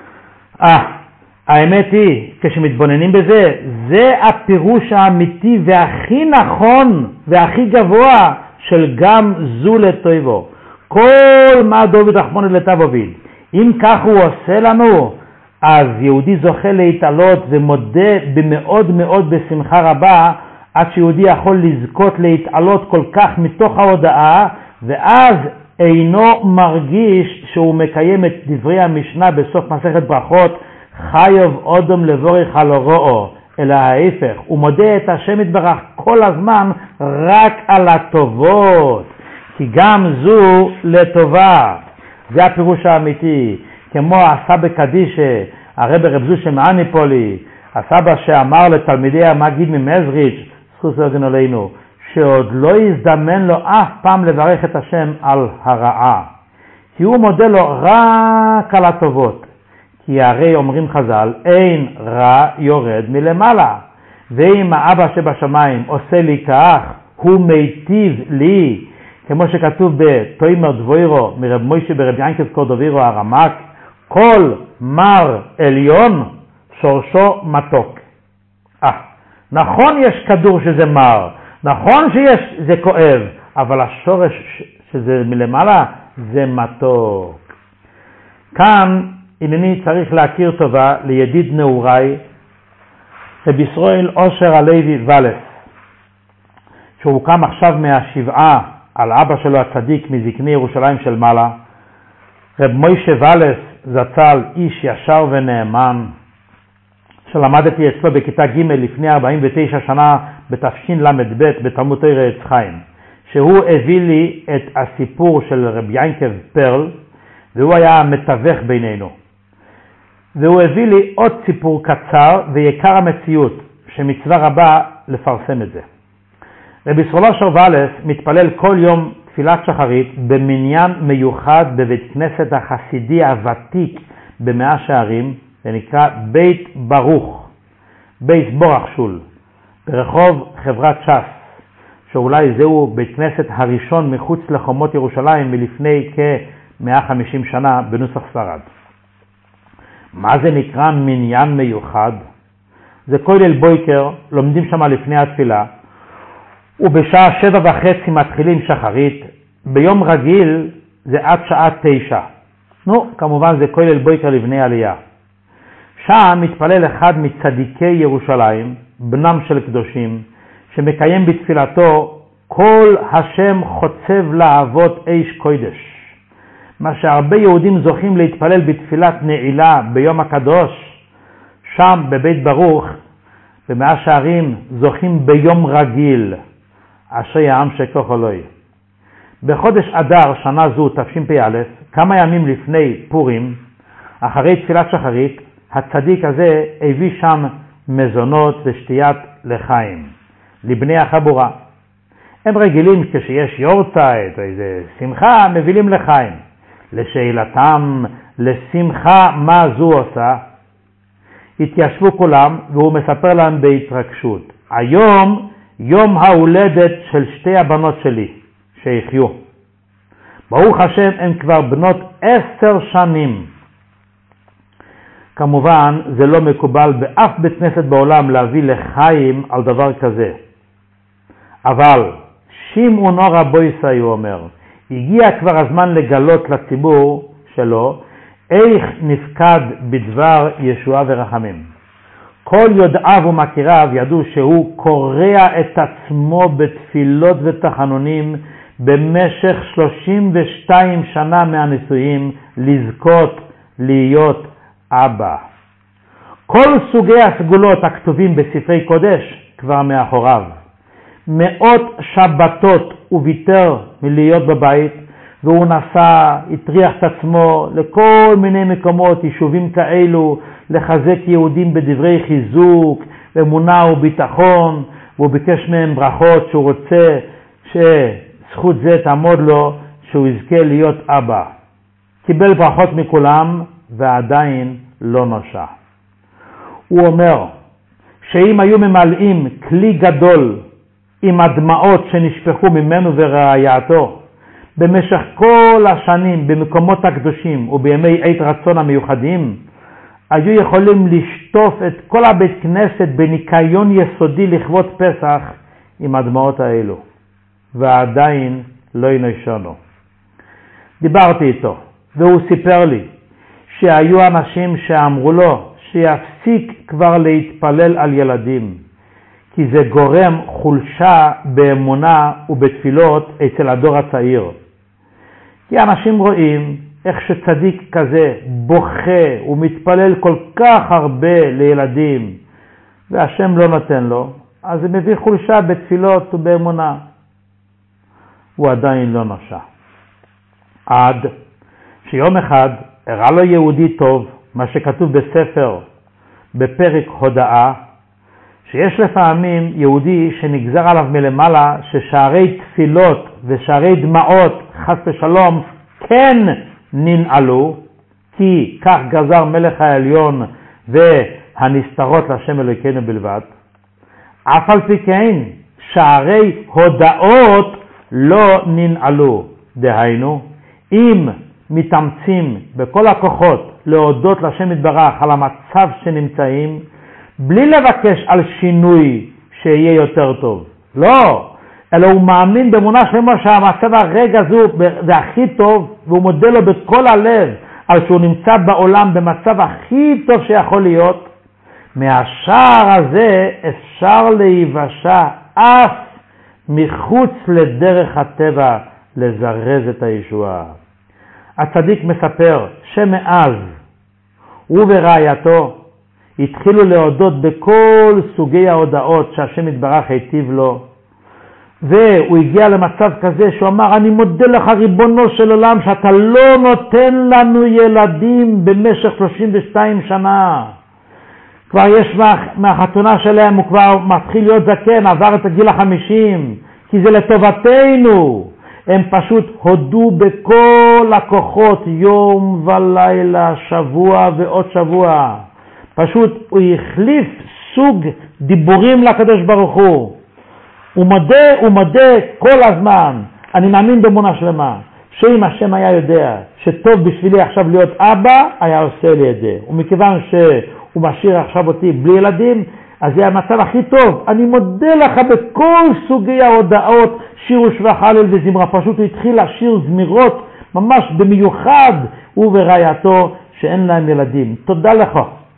האמת היא, כשמתבוננים בזה, זה הפירוש האמיתי והכי נכון והכי גבוה של גם זו לטויבו. כל מה דוד רחמנא ליטב הוביל. אם כך הוא עושה לנו, אז יהודי זוכה להתעלות ומודה במאוד מאוד בשמחה רבה, עד שיהודי יכול לזכות להתעלות כל כך מתוך ההודעה, ואז אינו מרגיש שהוא מקיים את דברי המשנה בסוף מסכת ברכות, חייב אודם לבורך על הורואו, אלא ההפך, הוא מודה את השם יתברך כל הזמן רק על הטובות, כי גם זו לטובה. זה הפירוש האמיתי, כמו הסבא קדישה, הרב רב זושה מאניפולי, הסבא שאמר לתלמידי המגיד ממזריץ', זכות יגן עלינו, שעוד לא יזדמן לו אף פעם לברך את השם על הרעה, כי הוא מודה לו רק על הטובות. כי הרי אומרים חז"ל, אין רע יורד מלמעלה, ואם האבא שבשמיים עושה לי כך, הוא מיטיב לי, כמו שכתוב בתוימר דבוירו מרב מוישה ברב ינקס קורדובירו הרמק, כל מר עליון שורשו מתוק. נכון יש כדור שזה מר, נכון שזה כואב, אבל השורש שזה מלמעלה זה מתוק. כאן הנני צריך להכיר טובה לידיד נעוריי, רב ישראל אושר הלוי ולס, שהוא קם עכשיו מהשבעה על אבא שלו הצדיק מזקני ירושלים של מעלה. רב מוישה ולס זצ"ל, איש ישר ונאמן, שלמדתי אצלו בכיתה ג' לפני 49 שנה בתשל"ב בתלמוד תורה עץ חיים, שהוא הביא לי את הסיפור של רב יעקב פרל, והוא היה המתווך בינינו. והוא הביא לי עוד סיפור קצר ויקר המציאות, שמצווה רבה לפרסם את זה. רב ישראל אושר ולס מתפלל כל יום תפילת שחרית במניין מיוחד בבית כנסת החסידי הוותיק במאה שערים, ונקרא בית ברוך, בית בורח שול, ברחוב חברת ש"ס, שאולי זהו בית כנסת הראשון מחוץ לחומות ירושלים מלפני כ-150 שנה בנוסח ספרד. מה זה נקרא מניין מיוחד? זה כולל בויקר, לומדים שם לפני התפילה, ובשעה 7:30 מתחילים שחרית, ביום רגיל זה עד שעה 9. נו, כמובן זה כולל בויקר לבני עלייה. שם מתפלל אחד מצדיקי ירושלים, בנם של קדושים, שמקיים בתפילתו כל השם חוצב להבות אש קודש. מה שהרבה יהודים זוכים להתפלל בתפילת נעילה ביום הקדוש, שם בבית ברוך, במאה שערים, זוכים ביום רגיל, אשרי העם שכוח אלוהי. בחודש אדר שנה זו תשפ"א, כמה ימים לפני פורים, אחרי תפילת שחרית, הצדיק הזה הביא שם מזונות ושתיית לחיים לבני החבורה. הם רגילים כשיש יורצייט או איזה שמחה, מביאים לחיים. לשאלתם, לשמחה מה זו עושה? התיישבו כולם והוא מספר להם בהתרגשות. היום יום ההולדת של שתי הבנות שלי שיחיו. ברוך השם הן כבר בנות 10 שנים. כמובן זה לא מקובל באף בית כנסת בעולם להביא לחיים על דבר כזה. אבל שמעו נורא בויסה, הוא אומר, הגיע כבר הזמן לגלות לציבור שלו איך נפקד בדבר ישועה ורחמים. כל יודעיו ומכיריו ידעו שהוא קורע את עצמו בתפילות ותחנונים במשך 32 שנה מהנישואים לזכות להיות אבא. כל סוגי הסגולות הכתובים בספרי קודש כבר מאחוריו. מאות שבתות הוא ויתר מלהיות בבית, והוא נסע, הטריח את עצמו לכל מיני מקומות, יישובים כאלו, לחזק יהודים בדברי חיזוק, אמונה וביטחון, והוא ביקש מהם ברכות שהוא רוצה שזכות זה תעמוד לו, שהוא יזכה להיות אבא. קיבל ברכות מכולם ועדיין לא נושע. הוא אומר שאם היו ממלאים כלי גדול עם הדמעות שנשפכו ממנו ורעייתו במשך כל השנים במקומות הקדושים ובימי עת רצון המיוחדים, היו יכולים לשטוף את כל הבית כנסת בניקיון יסודי לכבוד פסח עם הדמעות האלו, ועדיין לא ינשנו. דיברתי איתו והוא סיפר לי שהיו אנשים שאמרו לו שיפסיק כבר להתפלל על ילדים, כי זה גורם חולשה באמונה ובתפילות אצל הדור הצעיר. כי אנשים רואים איך שצדיק כזה בוכה ומתפלל כל כך הרבה לילדים, והשם לא נותן לו, אז זה מביא חולשה בתפילות ובאמונה. הוא עדיין לא נושע. עד שיום אחד הראה לו יהודי טוב, מה שכתוב בספר, בפרק הודאה, שיש לפעמים יהודי שנגזר עליו מלמעלה ששערי תפילות ושערי דמעות חס ושלום כן ננעלו, כי כך גזר מלך העליון והנסתרות לשם אלוהינו בלבד. אף על פי כן שערי הודאות לא ננעלו. דהיינו, אם מתאמצים בכל הכוחות להודות לשם יתברך על המצב שנמצאים, בלי לבקש על שינוי שיהיה יותר טוב. לא, אלא הוא מאמין באמונה שלמה שהמצב הרגע הזו זה הכי טוב, והוא מודה לו בכל הלב על שהוא נמצא בעולם במצב הכי טוב שיכול להיות. מהשער הזה אפשר להיוושע אף מחוץ לדרך הטבע לזרז את הישועה. הצדיק מספר שמאז הוא ורעייתו התחילו להודות בכל סוגי ההודעות שהשם יתברך היטיב לו, והוא הגיע למצב כזה שהוא אמר, אני מודה לך ריבונו של עולם שאתה לא נותן לנו ילדים במשך 32 שנה. כבר יש מהחתונה שלהם, הוא כבר מתחיל להיות זקן, עבר את הגיל 50, כי זה לטובתנו. הם פשוט הודו בכל הכוחות, יום ולילה, שבוע ועוד שבוע. פשוט הוא החליף סוג דיבורים לקדוש ברוך הוא. הוא מודה כל הזמן. אני מאמין באמונה שלמה, שאם השם היה יודע שטוב בשבילי עכשיו להיות אבא, היה עושה לי את זה. ומכיוון שהוא משאיר עכשיו אותי בלי ילדים, אז זה המצב הכי טוב. אני מודה לך בכל סוגי ההודעות, שיר ושבח הלל וזמרה. פשוט הוא התחיל לשיר זמירות ממש במיוחד, הוא ורעייתו שאין להם ילדים. תודה לך.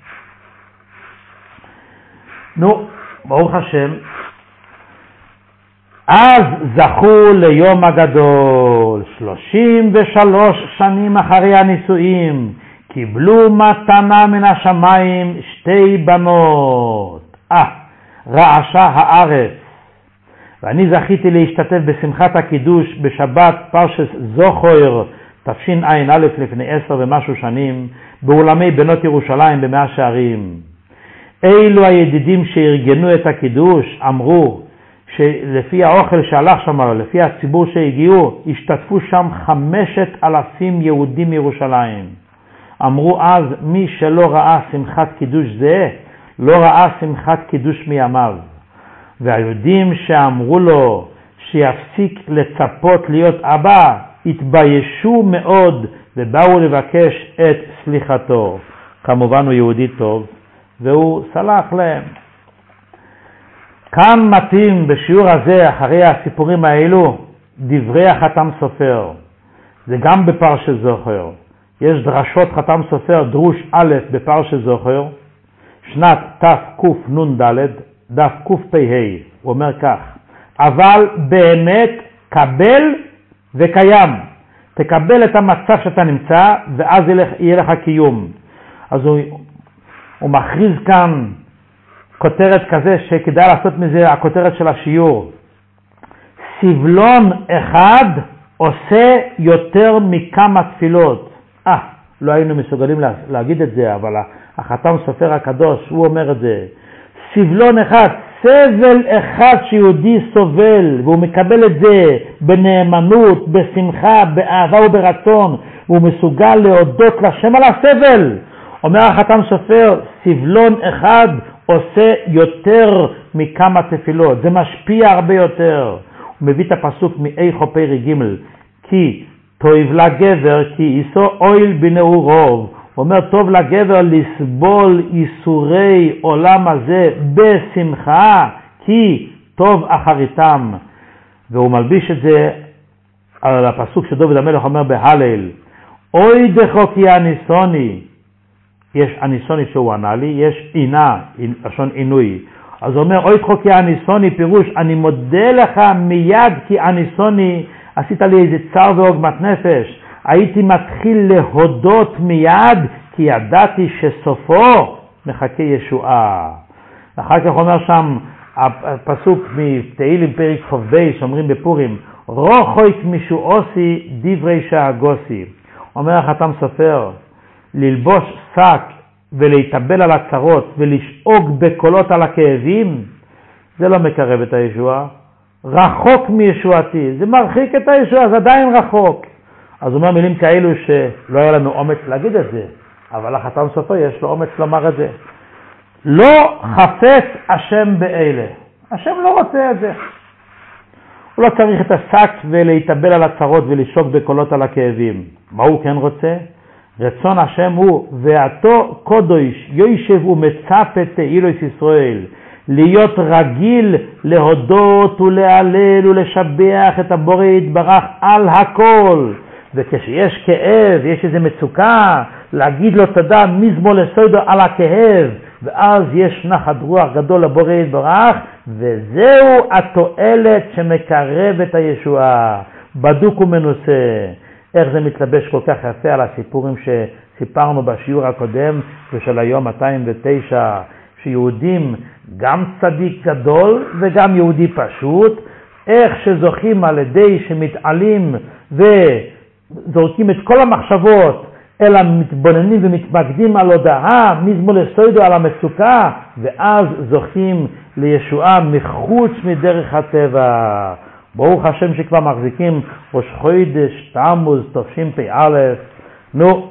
נו, ברוך השם. אז זכו ליום הגדול, 33 שנים אחרי הנישואים, קיבלו מתנה מן השמיים 2 בנות. רעשה הארץ. ואני זכיתי להשתתף בשמחת הקידוש בשבת פרשת זוכר, תשע"א לפני 10 ומשהו שנים, באולמי בנות ירושלים במאה שערים. אילו הידידים שארגנו את הקידוש אמרו שלפי האוכל שהלך שם, לפי הציבור שהגיעו, השתתפו שם 5,000 יהודים מירושלים. אמרו אז, מי שלא ראה שמחת קידוש זה, לא ראה שמחת קידוש מימיו. והיהודים שאמרו לו שיפסיק לצפות להיות אבא, התביישו מאוד ובאו לבקש את סליחתו. כמובן הוא יהודי טוב, והוא סלח להם. כאן מתאים בשיעור הזה, אחרי הסיפורים האלו, דברי החתם סופר. זה גם בפרשת זוכר. יש דרשות חתם סופר, דרוש א' בפרשת זוכר, שנת תקנ"ד, דף קפ"ה. הוא אומר כך, אבל באמת קבל וקיים, תקבל את המצב שאתה נמצא, ואז יהיה לך קיום. אז הוא מכריז כאן כותרת כזה שכדאי לעשות מזה הכותרת של השיעור. סבלון אחד עושה יותר מכמה תפילות. לא היינו מסוגלים להגיד את זה, אבל החתם סופר הקדוש, הוא אומר את זה. סבלון אחד, סבל אחד שיהודי סובל, והוא מקבל את זה בנאמנות, בשמחה, באהבה וברצון, והוא מסוגל להודות לשם על הסבל. אומר החתם סופר, סבלון אחד עושה יותר מכמה תפילות, זה משפיע הרבה יותר. הוא מביא את הפסוק מאיכו פרק ג' כי טוב לגבר כי יישא אוהל בנעוריו. הוא אומר טוב לגבר לסבול ייסורי עולם הזה בשמחה כי טוב אחריתם. והוא מלביש את זה על הפסוק שדוד המלך אומר בהלל, אוי דחוקי הניסוני. יש הניסוני שהוא ענה לי, יש עינה, לשון עינוי. אז הוא אומר, אוי דחוקי הניסוני, פירוש, אני מודה לך מיד כי הניסוני, עשית לי איזה צער ועוגמת נפש. הייתי מתחיל להודות מיד כי ידעתי שסופו מחכה ישועה. אחר כך אומר שם הפסוק מתהילים פרק ח"ב שאומרים בפורים, רוחוק משועוסי דברי שהגוסי. אומר החתם סופר, ללבוש שק ולהתאבל על הצרות ולשאוג בקולות על הכאבים, זה לא מקרב את הישועה. רחוק מישועתי, זה מרחיק את הישועה, זה עדיין רחוק. אז הוא אומר מילים כאלו שלא היה לנו אומץ להגיד את זה, אבל החתם סופר יש לו אומץ לומר את זה. לא חפץ השם באלה. השם לא רוצה את זה. הוא לא צריך את השק ולהתאבל על הצרות ולשאוג בקולות על הכאבים. מה הוא כן רוצה? רצון השם הוא, ואתו קודש יושב ומצפה תהילת ישראל, להיות רגיל להודות ולהלל ולשבח את הבורא יתברך על הכל. וכשיש כאב, יש איזו מצוקה, להגיד לו תודה מזמור לסוידו על הכאב, ואז יש נחת רוח גדול לבורא יתברך, וזהו התועלת שמקרב את הישועה. בדוק ומנוסה. איך זה מתלבש כל כך יפה על הסיפורים שסיפרנו בשיעור הקודם ושל היום 209, שיהודים גם צדיק גדול וגם יהודי פשוט, איך שזוכים על ידי שמתעלים וזורקים את כל המחשבות אלא מתבוננים ומתמקדים על הודעה מזמור לסוידו על המצוקה, ואז זוכים לישועה מחוץ מדרך הטבע. ברוך השם שכבר מחזיקים ראש חודש תמוז תשפ"א. נו,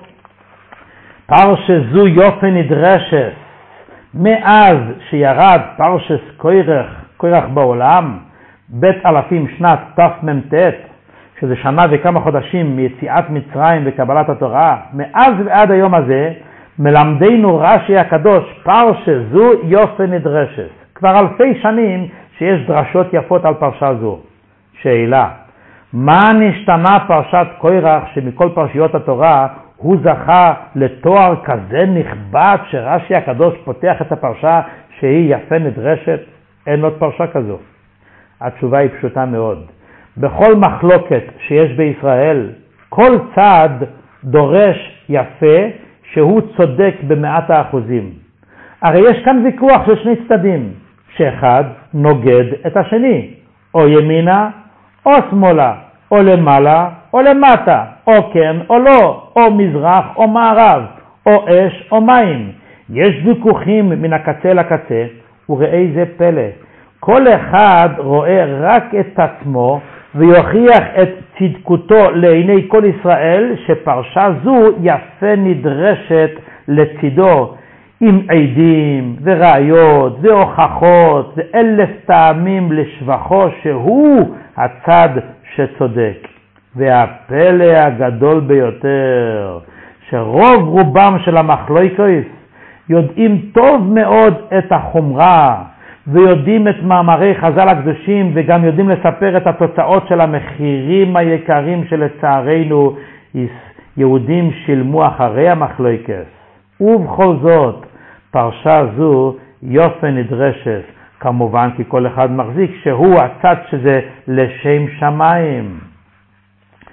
פרשה זו יופי נדרשת מאז שירד פרשס קורח בעולם, בית אלפים שנת תמ"ט, שזה שנה וכמה חודשים מיציאת מצרים וקבלת התורה. מאז ועד היום הזה מלמדנו רש"י הקדוש פרשה זו יופי נדרשת. כבר אלפי שנים שיש דרשות יפות על פרשה זו. שאלה, מה נשתנה פרשת קורח שמכל פרשיות התורה הוא זכה לתואר כזה נכבד שרש"י הקדוש פותח את הפרשה שהיא יפה נדרשת? אין עוד פרשה כזו. התשובה היא פשוטה מאוד. בכל מחלוקת שיש בישראל, כל צד דורש יפה שהוא צודק ב100%. הרי יש כאן ויכוח של שני צדדים, שאחד נוגד את השני, או ימינה או שמאלה, או למעלה או למטה, או כן או לא, או מזרח או מערב, או אש או מים. יש ויכוחים מן הקצה לקצה, וראה זה פלא. כל אחד רואה רק את עצמו, ויוכיח את צדקותו לעיני כל ישראל, שפרשה זו יפה נדרשת לצידו, עם עדים וראיות והוכחות ואלף טעמים לשבחו שהוא הצד שצודק. והפלא הגדול ביותר, שרוב רובם של המחלוקות יודעים טוב מאוד את החומרה, ויודעים את מאמרי חז"ל הקדושים, וגם יודעים לספר את התוצאות של המחירים היקרים שלצערנו יהודים שילמו אחרי המחלוקת. ובכל זאת, פרשה זו יופי נדרשת, כמובן כי כל אחד מחזיק שהוא הצד שזה לשם שמיים.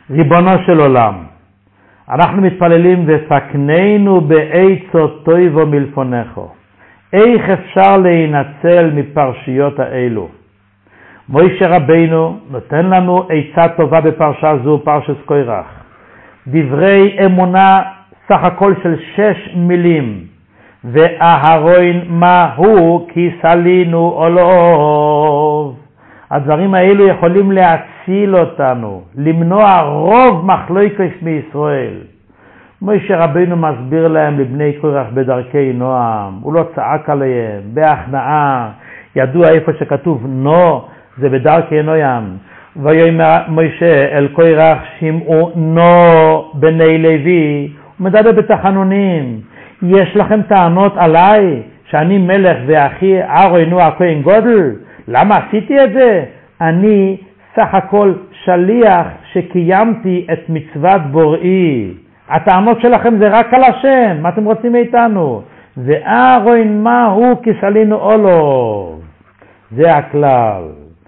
ריבונו של עולם, אנחנו מתפללים וסקננו בעצות טויבו מלפונךו. איך אפשר להינצל מפרשיות האלו? מוישה רבינו נותן לנו עצה טובה בפרשה זו, פרשת קורח. דברי אמונה סך הכל של 6 מילים. ואהרון מהו כי סלינו עולוב. הדברים האלו יכולים להציל אותנו, למנוע רוב מחלוקת מישראל. מוישה רבינו מסביר להם לבני קורח בדרכי נועם, הוא לא צעק עליהם, בהכנעה, ידוע איפה שכתוב נו, זה בדרכי נועם. ויאמר מוישה אל קורח שמעו נו בני לוי, הוא מדבר בתחנונים, יש לכם טענות עליי שאני מלך ואחי אהרון הוא הכהן גודל? למה עשיתי את זה? אני סך הכל שליח שקיימתי את מצוות בוראי. הטענות שלכם זה רק על השם, מה אתם רוצים מאיתנו? ואהרון מהו כי סלינו עולוב. זה הכלל.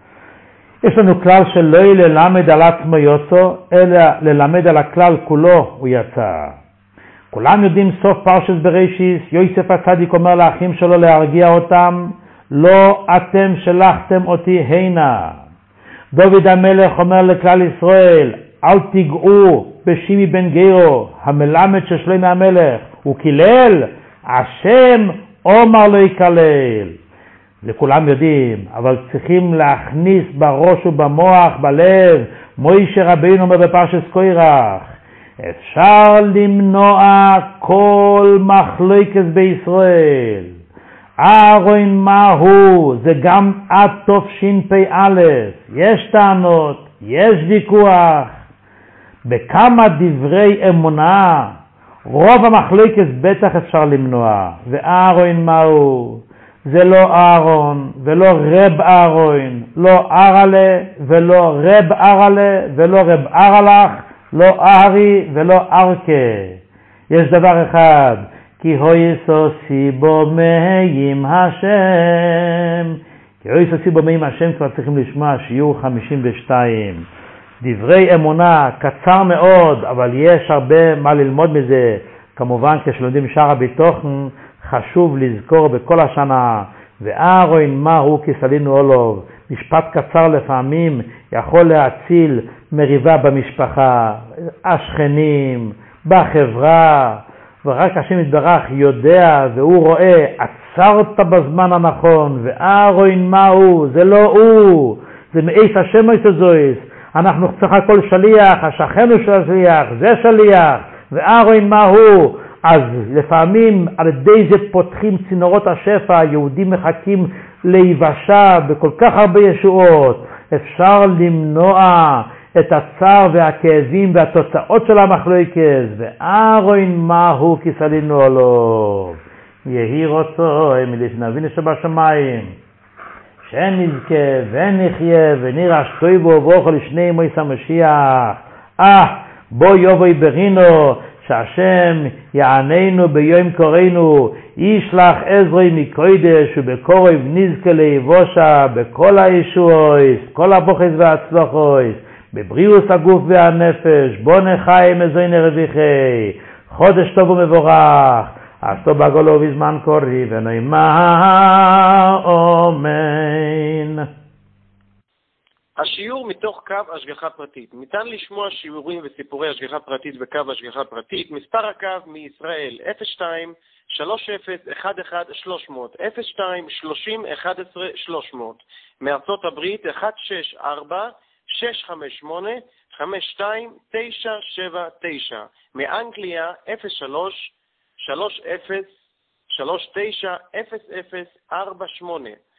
יש לנו כלל שלא ללמד על עצמו יוצא, אלא ללמד על הכלל כולו הוא יצא. כולם יודעים סוף פרשת בראשית, יוסף הצדיק אומר לאחים שלו להרגיע אותם, לא אתם שלחתם אותי הנה. דוד המלך אומר לכלל ישראל, אל תיגעו בשימי בן גרו, המלמד של שלמה המלך, הוא קילל, השם אומר לא יקלל. לכולם יודעים, אבל צריכים להכניס בראש ובמוח, בלב, מוישה רבינו אומר בפרשת קורח, אפשר למנוע כל מחלוקת בישראל. אהרון מהו, זה גם עד תשפ"א, יש טענות, יש ויכוח. בכמה דברי אמונה, רוב המחלוקת בטח אפשר למנוע. ואהרון מהו, זה לא אהרון ולא רב אהרון, לא ארלה ולא רב ארלה ולא רב ארלך, לא אהרי ולא ארכה. יש דבר אחד, כי הויסו סיבו מהם השם. כי הויסו סיבו מהם השם כבר צריכים לשמוע שיעור 52. דברי אמונה קצר מאוד, אבל יש הרבה מה ללמוד מזה. כמובן כשלומדים שער הביטוחן, חשוב לזכור בכל השנה, ואהרון מהו כי סלינו עולוב. משפט קצר לפעמים יכול להציל מריבה במשפחה, השכנים, בחברה, ורק השם יתברך יודע והוא רואה, עצרת בזמן הנכון, ואהרון מהו, זה לא הוא, זה מאיס השם יתזויס, אנחנו צריך הכל שליח, השכן הוא שליח, זה שליח, ואהרון מהו, אז לפעמים על ידי זה פותחים צינורות השפע, יהודים מחכים להיוושע בכל כך הרבה ישועות, אפשר למנוע את הצער והכאבים והתוצאות של המחלוקת, ואהרון מהו כי סלינו עולוב. יהי רצוי מלפני שבשמיים, שנזכה ונחיה ונירש טוב וברוכה לשני מויס המשיח. בוא יבוא ברינו, שהשם יעננו ביום קוראנו, ישלח עזרי מקודש ובקורב נזכה ליבושה בכל הישועות, כל הבוכס והצלחות, בבריאות הגוף והנפש, בוא נחי מזוין רוויחי, חודש טוב ומבורך, אז טוב בגולו בזמן קורי ונאמר אמן. השיעור מתוך קו השגחה פרטית. ניתן לשמוע שיעורים וסיפורי השגחה פרטית בקו השגחה פרטית. מספר הקו מישראל 02 30 11 300 02 30 11 300. מארצות הברית 164 658 52979. מאנגליה 03 30 39 0048.